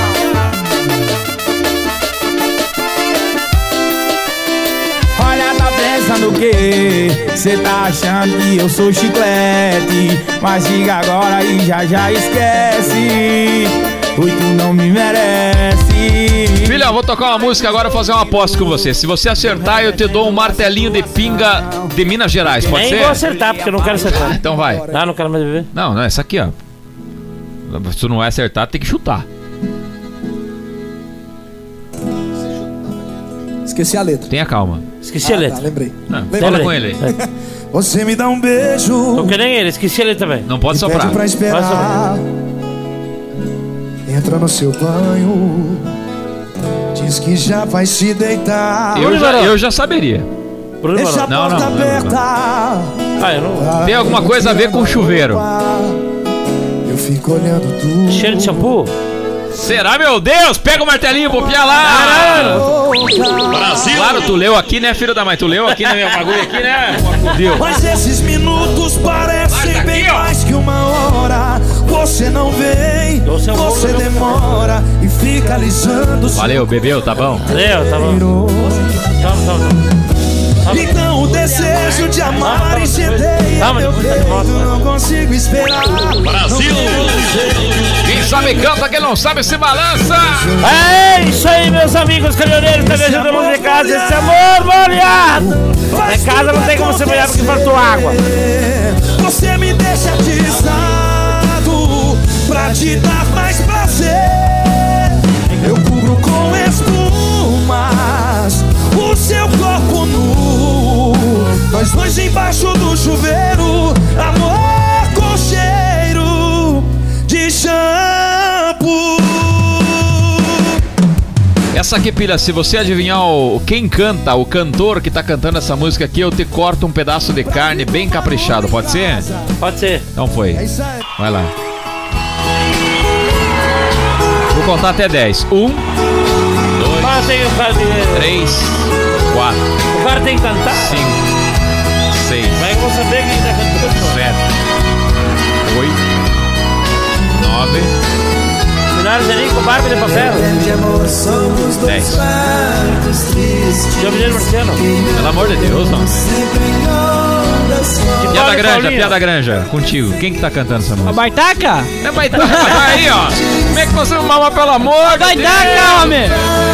Olha, tá pensando o quê? Cê tá achando que eu sou chiclete, mas diga agora e já já esquece. Oi, tu não me merece. Filhão, vou tocar uma música agora, fazer uma aposta com você. Se você acertar, eu te dou um martelinho de pinga de Minas Gerais, pode Nem ser? Nem vou acertar, porque eu não quero acertar. Então vai. Ah, não quero mais beber? Não, não, essa aqui, ó. Se tu não vai acertar, tem que chutar. Esqueci a letra. Tenha calma. Esqueci ah, a letra. Tá, lembrei. Não, lembrei. Fala com ele aí. Você me dá um beijo. Tô que nem ele, esqueci a letra também. Não pode soprar. Pra esperar. Pode soprar. Entra no seu banho, diz que já vai se deitar. Eu, já, eu já saberia. Deixa a não, porta não, aberta. Não, ah, eu não... Tem alguma coisa a ver com chuveiro? Eu fico olhando tudo. Cheiro de shampoo? Será, meu Deus? Pega o martelinho pro pia lá! Brasil! Claro, tu leu aqui, né, filho da mãe? Tu leu aqui, né, meu bagulho aqui, né? Fudeu. Mas esses minutos parecem tá bem aqui, mais que uma hora. Você não vem, você, você demora e fica alisando. Valeu, bebeu, tá bom? Valeu, tá bom. Tá bom, tá bom. Então o desejo de amar incendeia meu peito, não consigo esperar. Brasil! Quem sabe canta, quem não sabe se balança. É isso aí, meus amigos caminhoneiros, tá viajando longe de casa, esse amor molhado. Em casa não tem como você molhar porque faltou água. Você me deixa atiçado pra te dar mais prazer. Eu cubro com espumas o seu corpo nu, nós dois embaixo do chuveiro, amor com cheiro de shampoo. Essa aqui, pilha, se você adivinhar o, quem canta, o cantor que tá cantando essa música aqui, eu te corto um pedaço de carne bem caprichado, pode ser? Pode ser. Então foi. Vai lá. Vou contar até dez. Um, dois, três, quatro. O cara tem que cantar? Cinco, seis. Mas eu vou saber quem tá cantando. Sete, oito, nove. Final de com barba de papel. Dez. Seu menino Marciano. Pelo amor de Deus, não. Piada Granja, Piada Granja, contigo. Quem que tá cantando essa música? A Baitaca? É Baitaca, tá aí, ó. Como é que você mama, pelo amor de Deus? Baitaca, homem!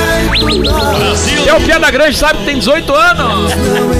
E o Piada Grande sabe que tem dezoito anos.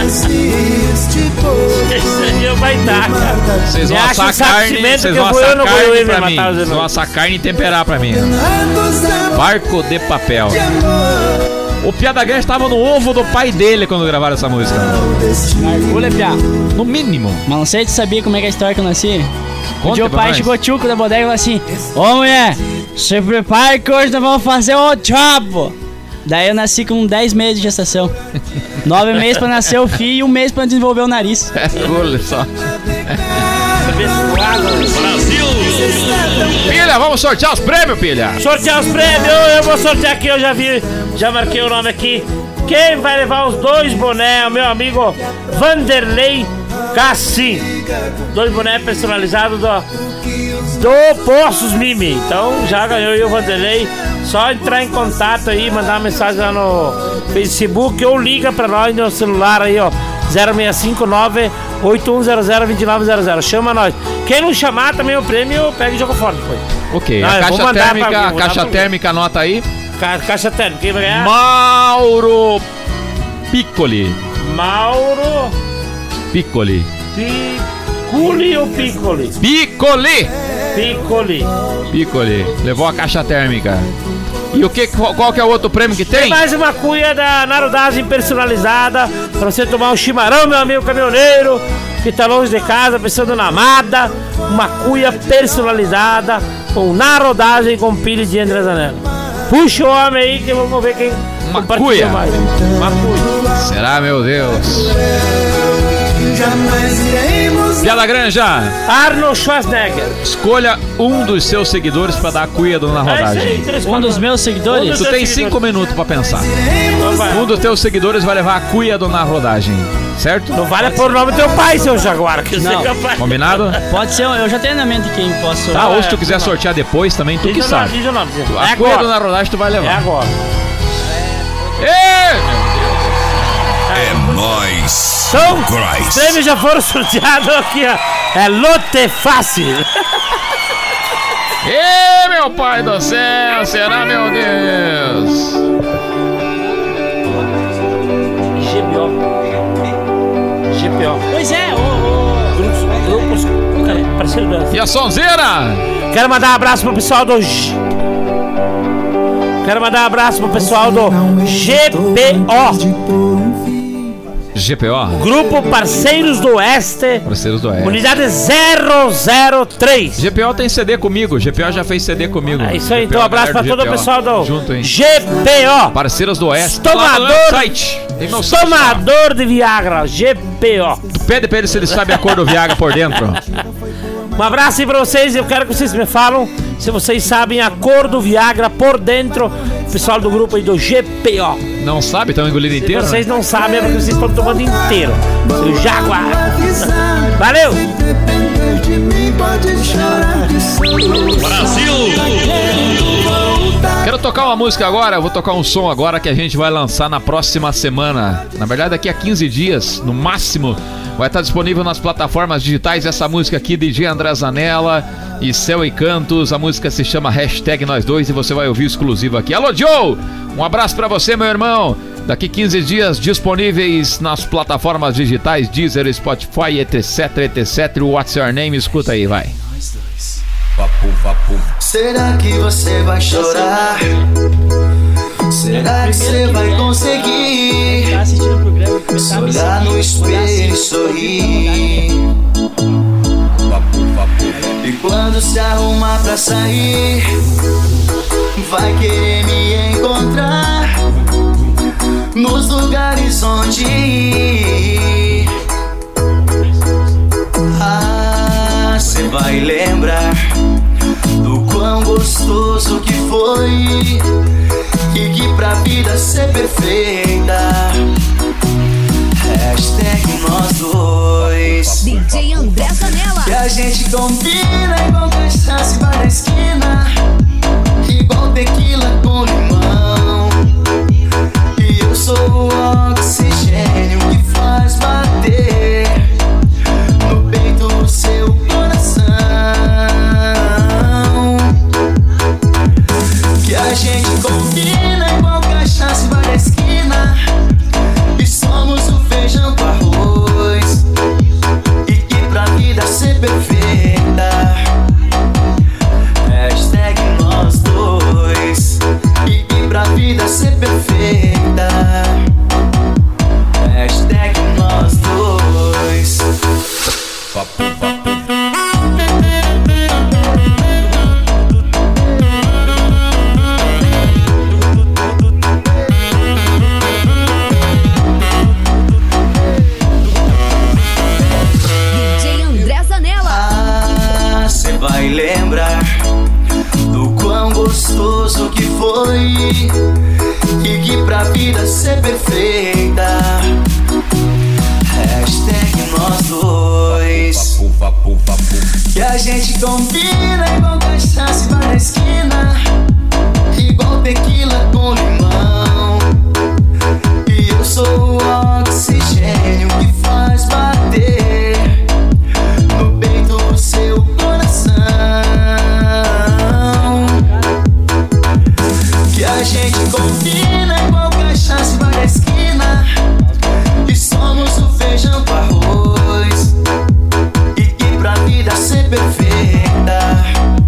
Esse aí é o Baitaca. Vocês vão assar carne, vocês vão assar carne pra mim. Vocês vão assar carne e temperar pra mim. Barco de papel. O Piada Grande estava no ovo do pai dele quando gravaram essa música. Olha, Pia. No mínimo. Mas não sei se sabia como é que é a história que eu nasci. Conte Um dia o pai nós. chegou tchuco da bodega e falou assim: ô mulher, se prepare que hoje nós vamos fazer um chapa. Daí eu nasci com dez meses de gestação. nove meses pra nascer o filho e um mês pra desenvolver o nariz. Olha só. Brasil! Pilha, vamos sortear os prêmios, Pilha. Sortear os prêmios, eu vou sortear aqui, eu já vi, já marquei o nome aqui. Quem vai levar os dois bonés, o meu amigo Vanderlei Cassim. Dois bonés personalizados do, do Poços Mimi. Então já ganhou aí o Vanderlei. Só entrar em contato aí, mandar uma mensagem lá no Facebook ou liga pra nós no celular aí, ó. zero seis cinco nove oito um zero zero dois nove zero zero. Chama nós. Quem não chamar também o prêmio, pega e joga fora depois. Ok, Não, a eu vou caixa mandar térmica, pra- a vou caixa dar pra- térmica, anota aí. Ca- Caixa térmica, quem vai ganhar? Mauro Piccoli. Mauro Piccoli. Piccoli ou Piccoli? Piccoli. Piccoli. Piccoli. Levou a caixa térmica. E o que, qual, qual que é o outro prêmio que tem? Tem mais uma cuia da Narodagem personalizada pra você tomar um chimarrão, meu amigo caminhoneiro, que tá longe de casa, pensando na amada. Uma cuia personalizada com Narodagem com pilha de André Zanella. Puxa o homem aí que vamos ver quem Uma compartilhou cuia. mais. Uma cuia. Será, meu Deus? jamais iremos. Piada Granja. Arnold Schwarzenegger. Escolha um dos seus seguidores pra dar a cuia na rodagem. Um dos meus seguidores? Tu tem cinco minutos pra pensar. Um dos teus seguidores vai levar a cuia na rodagem, certo? Não vale por nome do teu pai, seu Jaguar. Que Não. seu pai. Combinado? Pode ser, eu já tenho na mente quem posso... Tá, ou se tu quiser sortear depois também, tu que Diz o nome, sabe. diz o nome. A É cuia agora. na rodagem tu vai levar. É agora. Ê! É nóis. Então, Christ. os prêmios já foram sorteados aqui, ó. É lote fácil. Ê, meu pai do céu, será, meu Deus? G P O. G P O. Pois é, ô... Grupos, grupos, cara, parceiro da... E a sonzeira? Quero mandar um abraço pro pessoal do... G- Quero mandar um abraço pro pessoal do G P O. G P O. Grupo Parceiros do Oeste. Parceiros do Oeste. Unidade zero zero três. G P O tem C D comigo. G P O já fez C D comigo. É isso aí, G P O, então um abraço pra galera todo o G P O. pessoal do Junto, hein? G P O. Parceiros do Oeste. Tomador, Lá no meu site. Tem meu site lá. tomador de Viagra, G P O. Tu pede pra eles se eles sabem a cor do Viagra por dentro. Um abraço aí pra vocês, eu quero que vocês me falam se vocês sabem a cor do Viagra por dentro. Pessoal do grupo aí do G P O. Não sabe? Estão engolindo Se inteiro? vocês né? não sabem é porque vocês estão tomando inteiro. Seu Jaguar. Valeu! Brasil! Quero tocar uma música agora, eu vou tocar um som agora que a gente vai lançar na próxima semana. Na verdade, daqui a quinze dias, no máximo, vai estar disponível nas plataformas digitais essa música aqui, D J André Zanella e Céu e Cantos. A música se chama Hashtag Nós Dois e você vai ouvir exclusivo aqui. Alô, Joe! Um abraço pra você, meu irmão. Daqui quinze dias disponíveis nas plataformas digitais, Deezer, Spotify, etc, etc. What's your name? Escuta aí, vai. Vapo, vapo. Será que você vai chorar? Será que você vai conseguir? Tá assistindo o programa, Se olhar no espelho e sorrir. E quando se arrumar pra sair, vai querer me encontrar nos lugares onde ir. Ah, cê vai lembrar do quão gostoso que foi e que pra vida ser perfeita. Hashtag nós dois. D J André Zanella. E a gente combina igual cachaça e vai na esquina, igual tequila com limão. E eu sou o oxigênio que faz bater no peito do seu coração. Que a gente combina igual cachaça e vai na esquina, e somos o feijão com arroz, e que pra vida ser perfeita, hashtag nós dois. E que pra vida ser perfeita, hashtag nós dois. Vapo, vapo. D J André Zanella. Ah, cê vai lembrar do quão gostoso que foi e que pra vida ser perfeita, hashtag nós dois. Vapo, vapo, vapo. Que a gente combina igual cachaça e vai na esquina, igual tequila com limão. E eu sou o oxigênio que faz bater no peito do seu coração. Que a gente combina igual cachaça e vai na esquina, e somos o feijão com arroz, e que pra vida ser perfeita,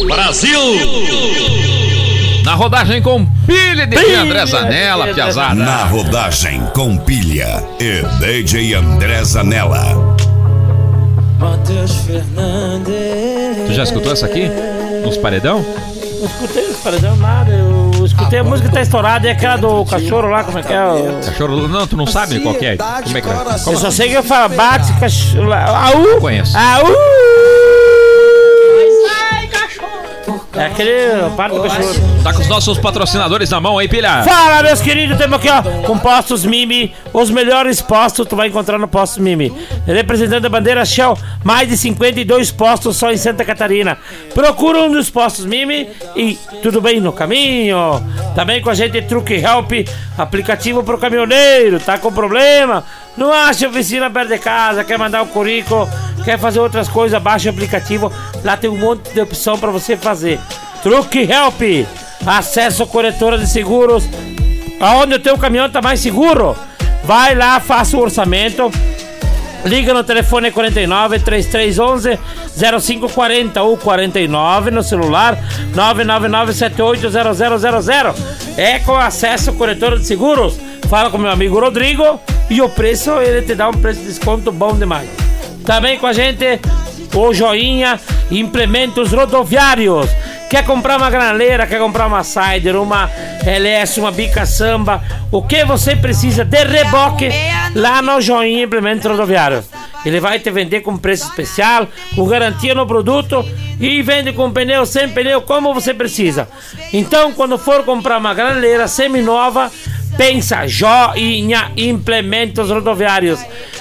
Brasil! Na rodagem com pilha de D J André Zanella, piazada. Na rodagem com pilha e D J André Zanella. Matheus Fernandes. Tu já escutou essa aqui? Nos paredão? Eu escutei os paredão nada, eu escutei a música que tá estourada e aquela do cachorro lá, como é que é? O... Cachorro, não, tu não sabe qual que é? Como é que é? Eu só sei que eu falo, bate, cachorro, au! Conheço. Au! É aquele parte do cachorro. Tá com os nossos patrocinadores na mão aí, pilha. Fala, meus queridos, temos aqui, ó, com Postos Mimi. Os melhores postos tu vai encontrar no Postos Mimi. Representando a bandeira Shell, mais de cinquenta e dois postos só em Santa Catarina. Procura um dos Postos Mimi e tudo bem no caminho. Também com a gente Truck Help, aplicativo pro caminhoneiro. Tá com problema? Não acha oficina perto de casa, quer mandar o currículo, quer fazer outras coisas, baixa o aplicativo. Lá tem um monte de opção pra você fazer. Truck Help, acesso à corretora de seguros. Aonde o teu caminhão tá mais seguro? Vai lá, faça o orçamento. Liga no telefone quarenta e nove, trinta e três onze, zero cinco quarenta ou quarenta e nove no celular nove nove nove sete oito zero zero zero zero. É com acesso à corretora de seguros. Fala com meu amigo Rodrigo e o preço, ele te dá um preço de desconto bom demais. Também com a gente o Joinha Implementos Rodoviários. Quer comprar uma graneleira, quer comprar uma Sider, uma L S, uma bica samba, o que você precisa de reboque lá no Joinha Implementos Rodoviários. Ele vai te vender com preço especial, com garantia no produto e vende com pneu, sem pneu, como você precisa. Então, quando for comprar uma graneleira semi-nova, pensa Joinha Implementos Rodoviários.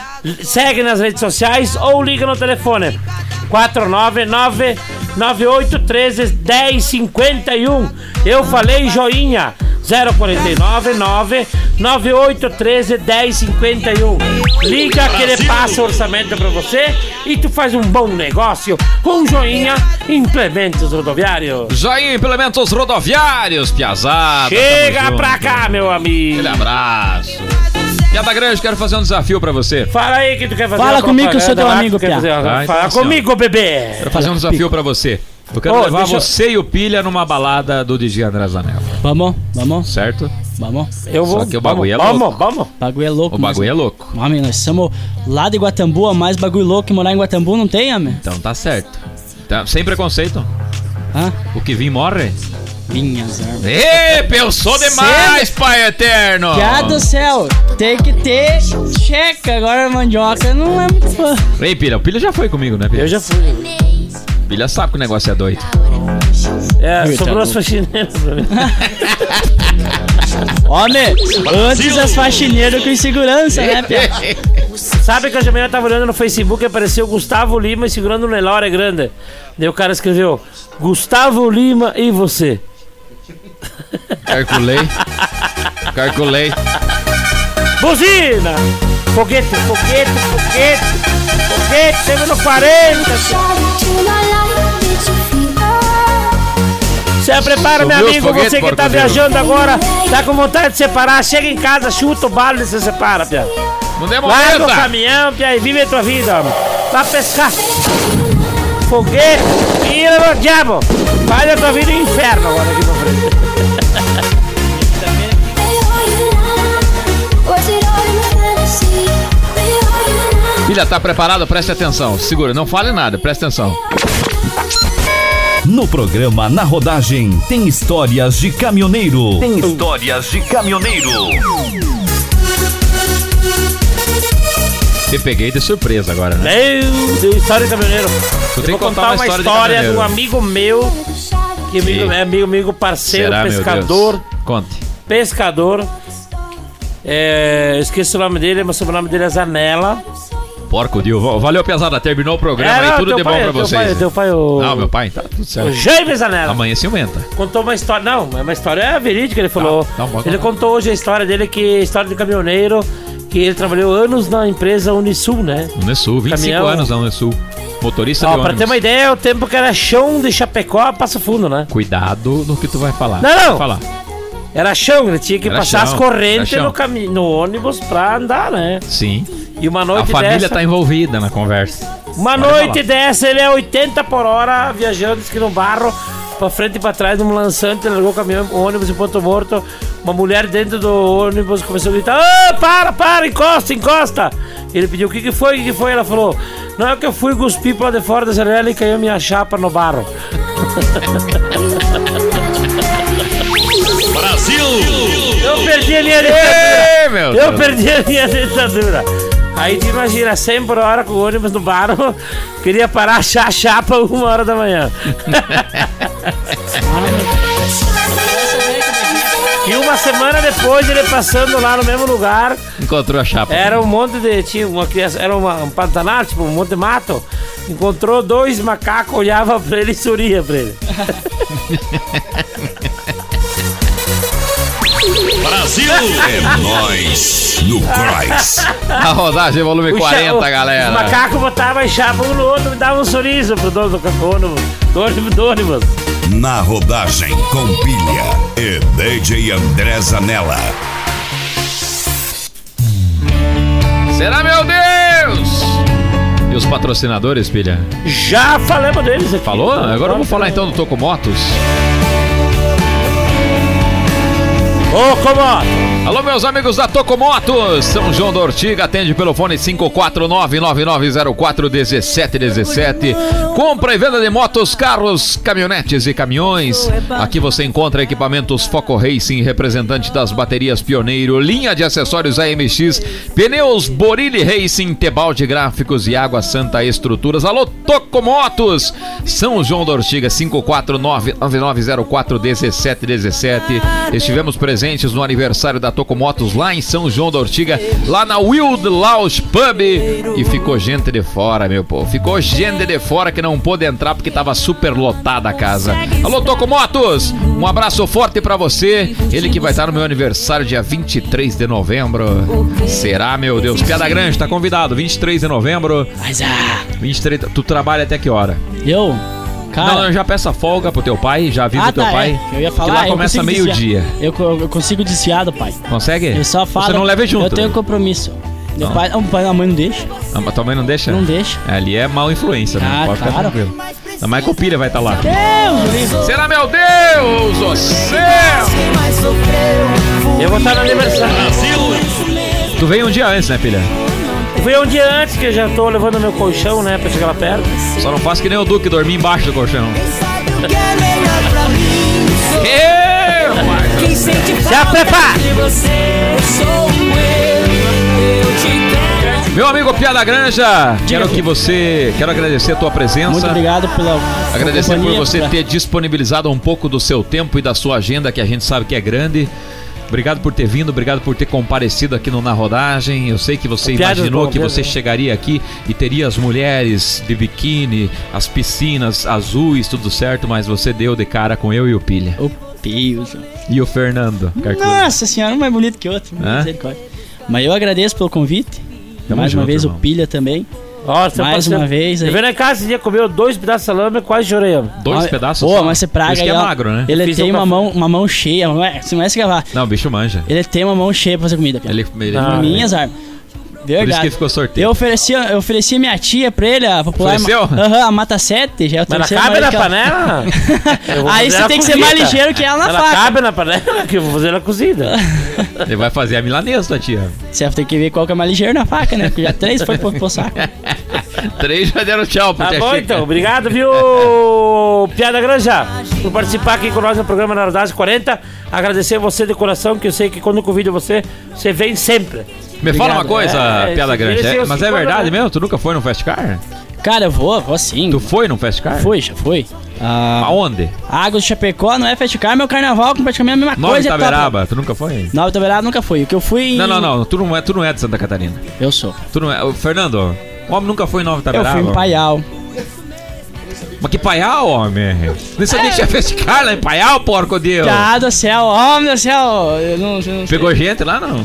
Segue nas redes sociais ou liga no telefone quatro nove nove, nove oito um três, um zero cinco um. Eu falei Joinha. Zero quatro nove nove, nove oito um três, um zero cinco um. Liga que ele passa o orçamento pra você e tu faz um bom negócio com Joinha Implementos Rodoviários. Joinha Implementos Rodoviários, piazada. Chega pra cá, meu amigo. Aquele abraço. Piada Grande, quero fazer um desafio pra você. Fala aí que tu quer fazer. Fala comigo que eu sou teu amigo, Pia. Ah, então Fala assim, comigo, bebê. Quero fazer um desafio pra você. Eu quero Ô, levar deixa eu- você e o Pilha numa balada do D J André Zanella. Vamos, vamos. Certo? Vamos. Eu vou. Só que o bagulho vamos, é louco. Vamos, vamos. O bagulho é louco. O bagulho é louco. Homem, nós somos lá de Guatambu, mais bagulho louco que morar em Guatambu não tem, homem? Então tá certo. Tá, sem preconceito. Hã? O que vir morre. Minhas armas. Ê, pensou demais, Pai Eterno! Já do céu, tem que ter checa. Agora a mandioca não é muito fã. Ei, Pilha, o Pilha já foi comigo, né, Pilha? Eu já fui. Pilha sabe que o negócio é doido. É, Eita, sobrou as louco. faxineiras pra mim. Homem, antes as faxineiras com insegurança, né, Pia? Sabe que hoje de manhã eu tava olhando no Facebook e apareceu Gustavo Lima segurando um Nelore grande. Daí o cara escreveu: Gustavo Lima e você. Calculei. Calculei. Buzina! Foguete, foguete, foguete, foguete, teve no quarenta. Se prepara, meu Subiu os amigo, foguetes, você que tá porco-zero. viajando agora, tá com vontade de separar, chega em casa, chuta o balde e se separa, Pia. Não Larga o demora. caminhão, Pia, e vive a tua vida, homem. Vai pescar. Foguete, tira no diabo. Vai a tua vida no inferno agora aqui pra frente. Pilha, tá preparado? Preste atenção. Segura, não fale nada, preste atenção. No programa Na Rodagem tem histórias de caminhoneiro. Tem histórias de caminhoneiro. Te peguei de surpresa agora, né? Meu Deus, história de caminhoneiro. Tu Eu tem vou que contar contar uma uma história de história de caminhoneiro. um amigo meu, que amigo, Sim. é amigo, amigo, parceiro, Será, meu pescador. Deus? Conte. Pescador. É, eu esqueci o nome dele, mas o sobrenome dele é Zanella. Porco, Dio. Valeu, pesada. Terminou o programa É, aí. não, Tudo teu de bom pai- pra teu vocês. pai- teu pai, o- Não, meu pai, tá tudo O certo. Jaime Zanella. Amanhã se aumenta. Contou uma história. Não, é uma história verídica, ele falou. Não, não, pode ele contar. contou hoje a história dele, que é história de caminhoneiro, que ele trabalhou anos na empresa Unisul, né? Unesul, vinte e cinco Caminhão. anos na Unesul. Motorista Ó, de pra ônibus. ter uma ideia, é o tempo que era chão de Chapecó a Passo Fundo, né? Cuidado no que tu vai falar. Não, não. Vai falar. Era chão, ele tinha que Era passar chão, as correntes era chão. no, cami- no ônibus pra andar, né? Sim. E uma A noite família dessa. tá envolvida na conversa. Uma Pode noite falar. dessa, ele é oitenta por hora, viajando, diz que no barro, pra frente e pra trás num lançante, largou o caminhão, o ônibus em ponto morto. Uma mulher dentro do ônibus começou a gritar: ah, para, para, encosta, encosta. Ele pediu: o que que foi, o que que foi? Ela falou: não, é que eu fui cuspir pra de fora da janela e caiu minha chapa no barro. Brasil! Eu perdi a minha dentadura. Eu perdi a minha dentadura. Aí tu imagina, cem por hora com o ônibus no barro, queria parar, achar a chapa uma hora da manhã. E uma semana depois, ele passando lá no mesmo lugar, encontrou a chapa. Era um monte de... Tinha uma criança... Era uma, um pantanal, tipo um monte de mato. Encontrou dois macacos, olhava pra ele e sorria pra ele. Brasil! É nóis no Cross. A rodagem volume quarenta, o, galera. Os macacos botavam a chapa um no outro e davam um sorriso pro dono do ônibus. Do ônibus, do ônibus. Na rodagem com pilha e D J André Zanella. Será, meu Deus? E os patrocinadores, pilha? Já falamos deles aqui. Falou? Agora vamos falar então do Tocomotos. Ô, Tocomotos! Alô, meus amigos da Tocomotos. São João da Ortiga, atende pelo fone cinco quatro nove, nove nove zero quatro, um sete um sete. Compra e venda de motos, carros, caminhonetes e caminhões. Aqui você encontra equipamentos Foco Racing, representante das baterias Pioneiro, linha de acessórios A M X, pneus Borilli Racing, Tebalde Gráficos e Água Santa Estruturas. Alô, Tocomotos! São João da Ortiga, cinco quatro nove, nove nove zero quatro, um sete um sete. Estivemos presentes no aniversário da Tocomotos lá em São João da Ortiga, lá na Wild Lounge Pub, e ficou gente de fora, meu povo. Ficou gente de fora que não pôde entrar porque tava super lotada a casa. Alô, Tocomotos, um abraço forte pra você. Ele que vai estar no meu aniversário dia vinte e três de novembro. Será, meu Deus? Piada Grande, tá convidado, vinte e três de novembro. Mas ah, vinte e três, tu trabalha até que hora? Eu? Cara, não, eu já peço a folga pro teu pai, já avisa ah, o teu tá, pai. É. Eu ia falar, que lá começa meio-dia. Eu, eu consigo desfiar do pai. Consegue? Eu só falo. Você não leva junto? Eu tenho compromisso. Meu não. pai, o pai da mãe não deixa. Não, mas tua mãe não deixa? Não deixa. É, ali é mal influência, né? Ah, pode claro. ficar tranquilo. A Michael Pilha vai estar tá lá. Deus, será, meu Deus do céu! Eu vou estar no aniversário. Tu veio um dia antes, né, Pilha? Eu veio um dia antes, que eu já tô levando meu colchão, né, pra chegar lá perto. Só não faço que nem o Duque, dormir embaixo do colchão. Quem sente falta de você sou eu. Meu amigo Piada Granja, quero que você, quero agradecer a tua presença. Muito obrigado pela agradecer por você pra... ter disponibilizado um pouco do seu tempo e da sua agenda, que a gente sabe que é grande. Obrigado por ter vindo, obrigado por ter comparecido aqui no Na Rodagem. Eu sei que você imaginou que você chegaria aqui e teria as mulheres de biquíni, as piscinas azuis, tudo certo, mas você deu de cara com eu e o Pilha. O Deus. E o Fernando Carcura. Nossa senhora, um mais bonito que outro. Mas eu agradeço pelo convite. Tamo mais junto, uma vez irmão. O Pilha também. Nossa, mais uma vez. Eu veio na casa esse dia, comeu dois pedaços de salame e quase chorei. Dois ah, pedaços? Pô, mas você praga aí, que é ó, magro, né? Ele tem uma mão, uma mão cheia. Você não vai se gravar. Não, o bicho manja. Ele tem uma mão cheia pra fazer comida. Ele, ele ah, minhas armas. Verdade. Por isso que ficou sorteio. Eu ofereci, eu ofereci minha tia pra ele, a popular. Ofereceu? Aham, uhum, a Mata sete. Já é o mas ela cabe na panela? Aí você tem que ser mais ligeiro que ela na ela faca. Ela cabe na panela, que eu vou fazer na cozida. Ele vai fazer a milanesa, tua tia. Você tem que ver qual que é mais ligeiro na faca, né? Porque já três foi pro, pro saco. Três já deram tchau pro Tá bom, Chica. então. Obrigado, viu, Piada Granja, por participar aqui com nós no programa Na Rodagem quarenta. Agradecer você de coração, que eu sei que quando eu convido você, você vem sempre. Me Obrigado. fala uma coisa, é, Piada Grande, é, mas é verdade né? mesmo? Tu nunca foi num Fast Car? Cara, eu vou, vou sim. Tu foi num Fast Car? Fui, já fui. Ah, Aonde? Águas de Chapecó não é Fast Car, meu carnaval com praticamente a mesma Nova coisa. Nova Itaberaba, tu nunca foi? Nova Itaberaba nunca foi. O que eu fui... Em... Não, não, não, tu não, é, tu não é de Santa Catarina. Eu sou. Tu não é... O Fernando, o homem nunca foi em Nova Itaberaba? Eu fui em Paial. Mas que Paial, homem? Não sabia que tinha Fast Car lá em Paial, porco Deus. Ah, do céu, homem do céu. Eu não, eu não Pegou gente lá, não?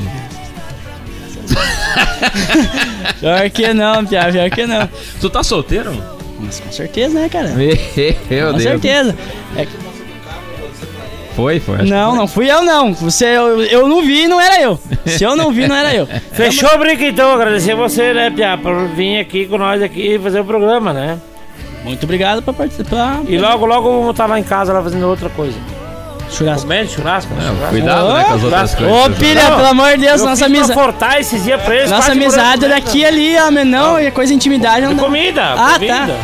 Pior que não, pior, pior que não. Tu tá solteiro? Mas com certeza, né, cara? Meu com Deus. certeza. É... Foi, foi. Não, foi. não fui eu, não. Você, eu, eu não vi, não era eu. Se eu não vi, não era eu. Fechou o brinco, então. Agradecer você, né, Pia, por vir aqui com nós aqui e fazer o programa, né? Muito obrigado por participar. E logo, logo vamos estar lá em casa lá fazendo outra coisa. Churrasco. Comendo churrasco, né? Churrasco. Cuidado, né, com as outras coisas. Ô, Pilha, Não, pelo amor de Deus, eu nossa quis amizade. confortar esses dias pra eles. Nossa quase amizade é morando, daqui ali, ó, mas não, é coisa de intimidade. Não De dá. comida, Ah, comida. tá.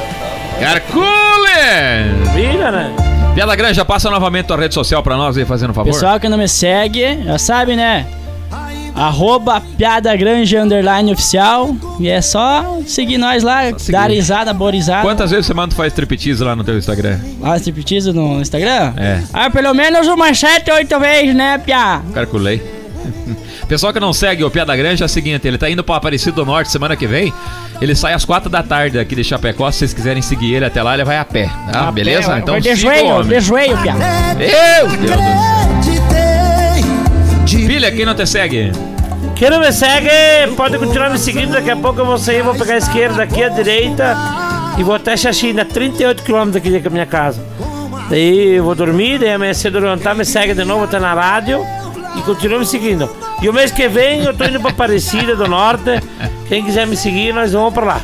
Hercules! Comida, né? Piada Granja, passa novamente tua rede social pra nós aí, fazendo um favor. Pessoal que não me segue, já sabe, né? Arroba Piada Granja Underline Oficial. E é só seguir nós lá, dar risada, boa risada. Quantas vezes você manda faz striptease lá no teu Instagram? Ah, striptease no Instagram? É. Ah, pelo menos umas sete, oito vezes, né, Pia? Calculei. Pessoal que não segue o Piada Granja é o seguinte, ele tá indo pra Aparecido do Norte semana que vem. Ele sai às quatro da tarde aqui de Chapecó. Se vocês quiserem seguir ele até lá, ele vai a pé. Tá? A Beleza? pé, Então vai de siga o joelho, homem. de joelho, Pia. Meu Deus do céu. Pilha, quem não te segue? Quem não me segue, pode continuar me seguindo. Daqui a pouco eu vou sair, vou pegar a esquerda aqui, a direita. E vou até Xaxina, trinta e oito quilômetros daqui da minha casa. Daí eu vou dormir, daí amanhã cedo eu levantar, me segue de novo até na rádio. E continua me seguindo. E o mês que vem eu tô indo pra Aparecida do Norte. Quem quiser me seguir, nós vamos pra lá.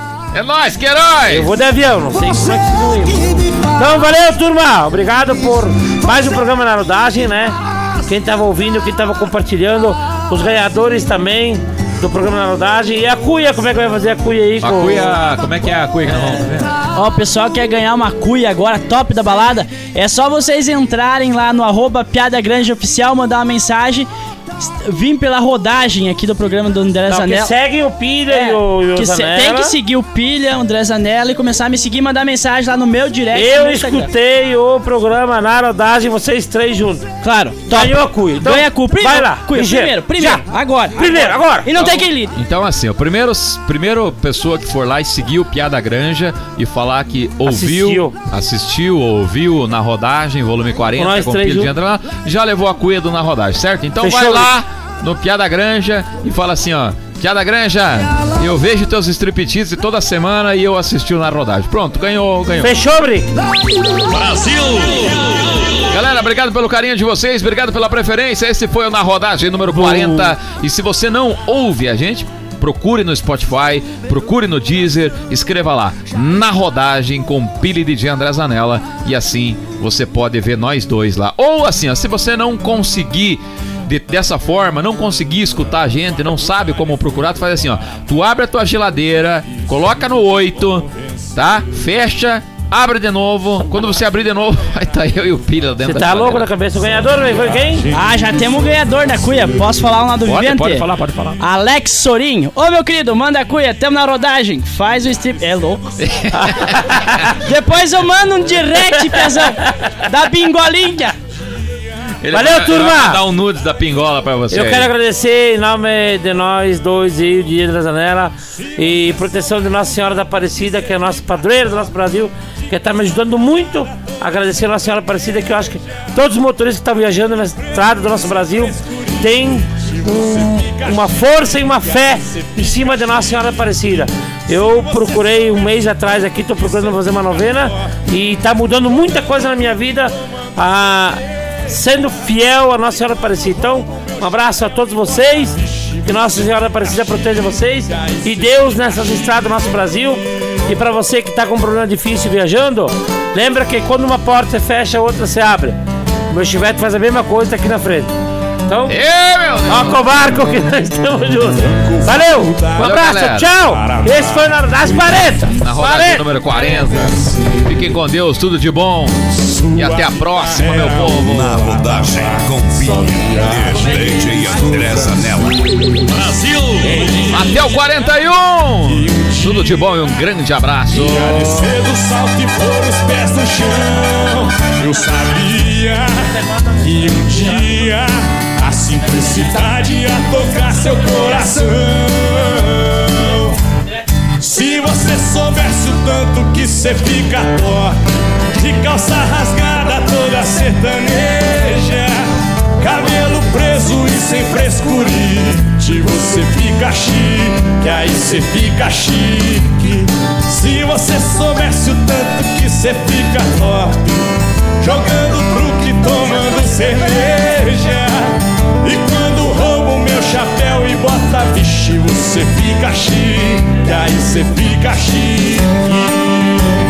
É nóis, que herói! Eu vou de avião, não sei como é que vocês vão ir. Então valeu, turma. Obrigado por mais um programa na rodagem, né? Quem tava ouvindo, quem tava compartilhando, os ganhadores também do programa na rodagem. E a cuia, como é que vai fazer a cuia aí? A com... cuia, como é que é a cuia que nós vamos ver? Ó, o pessoal quer ganhar uma cuia agora, top da balada. É só vocês entrarem lá no arroba Piada Granja Oficial, mandar uma mensagem. Vim pela rodagem aqui do programa do André Não, Zanella. que seguem o Pilha É, e o, e o que se- Zanella. Tem que seguir o Pilha, o André Zanella e começar a me seguir e mandar mensagem lá no meu direct. no Eu meu Instagram. escutei o programa na rodagem, vocês três juntos. Claro, top. Ganhou a cuia. Então, Ganha a cuia. vai lá. Cuia, ligeiro. primeiro, primeiro, Já. agora. Primeiro, agora. E não tem quem lide. Então assim, o primeiro, primeiro pessoa que for lá e seguir o Piada Granja e falar que ouviu, Assistiu. assistiu, ouviu na rodagem, volume quarenta, Com nós com três Pilha de juntos. André, já levou a cuia do Na Rodagem, certo? Então Fechou, vai lá no Piada Granja e fala assim, ó, Piada Granja, eu vejo teus striptease toda semana e eu assisti o Na Rodagem. Pronto, ganhou, ganhou. Fechou, Brick? Brasil! Galera, obrigado pelo carinho de vocês, obrigado pela preferência. Esse foi o Na Rodagem número quarenta. E se você não ouve a gente, procure no Spotify, procure no Deezer, escreva lá, Na Rodagem com Pilha e D J André Zanella. E assim você pode ver nós dois lá. Ou assim, ó, se você não conseguir de- dessa forma, não conseguir escutar a gente, não sabe como procurar, tu faz assim, ó. Tu abre a tua geladeira, coloca no oito, tá? Fecha, abre de novo. Quando você abrir de novo, vai estar eu e o Pilha dentro Você da tá louco geladeira. na cabeça? O ganhador, velho, foi quem? Ah, já temos o ganhador da cuia. Posso falar o nome do Pode, vivente? pode falar, pode falar. Alex Sorinho. Ô, meu querido, manda a cuia. Tamo na rodagem. Faz o strip. É louco. Depois eu mando um direct, pezão. Da bingolinha. Ele Valeu, vai- turma! ele vai dar um nudes da pingola pra você. Eu aí. quero agradecer em nome de nós dois e o Dia da Zanella e proteção de Nossa Senhora da Aparecida, que é nosso padroeiro do nosso Brasil, que está me ajudando muito. Agradecer a Nossa Senhora Aparecida, que eu acho que todos os motoristas que estão viajando na estrada do nosso Brasil têm um- uma força e uma fé em cima de Nossa Senhora Aparecida. Eu procurei um mês atrás aqui, estou procurando fazer uma novena e está mudando muita coisa na minha vida. Ah, sendo fiel a Nossa Senhora Aparecida. Então, um abraço a todos vocês, que Nossa Senhora Aparecida proteja vocês e Deus nessas estradas do nosso Brasil. E para você que está com um problema difícil viajando, lembra que quando uma porta se fecha, a outra se abre. O meu chivete faz a mesma coisa aqui na frente. Então, toca o barco que nós estamos juntos. Valeu, um Valeu, abraço, galera. tchau. Esse foi na das quarenta. Na rodagem número quarenta. Fiquem com Deus, tudo de bom. E até a próxima, meu povo. Na rodagem com Pilha e D J André Zanella. Brasil! Até o quarenta e um. Tudo de bom e um grande abraço. Cedo salto e pôr os pés no chão. Eu sabia que um dia a simplicidade ia tocar seu coração. Se você soubesse o tanto que cê fica torta, de calça rasgada toda sertaneja, cabelo preso e sem frescurite, você fica chique, aí cê fica chique. Se você soubesse o tanto que cê fica top, jogando truque, tomando cerveja, e quando roubo meu chapéu e bota vixe, você fica chique, aí você fica chique.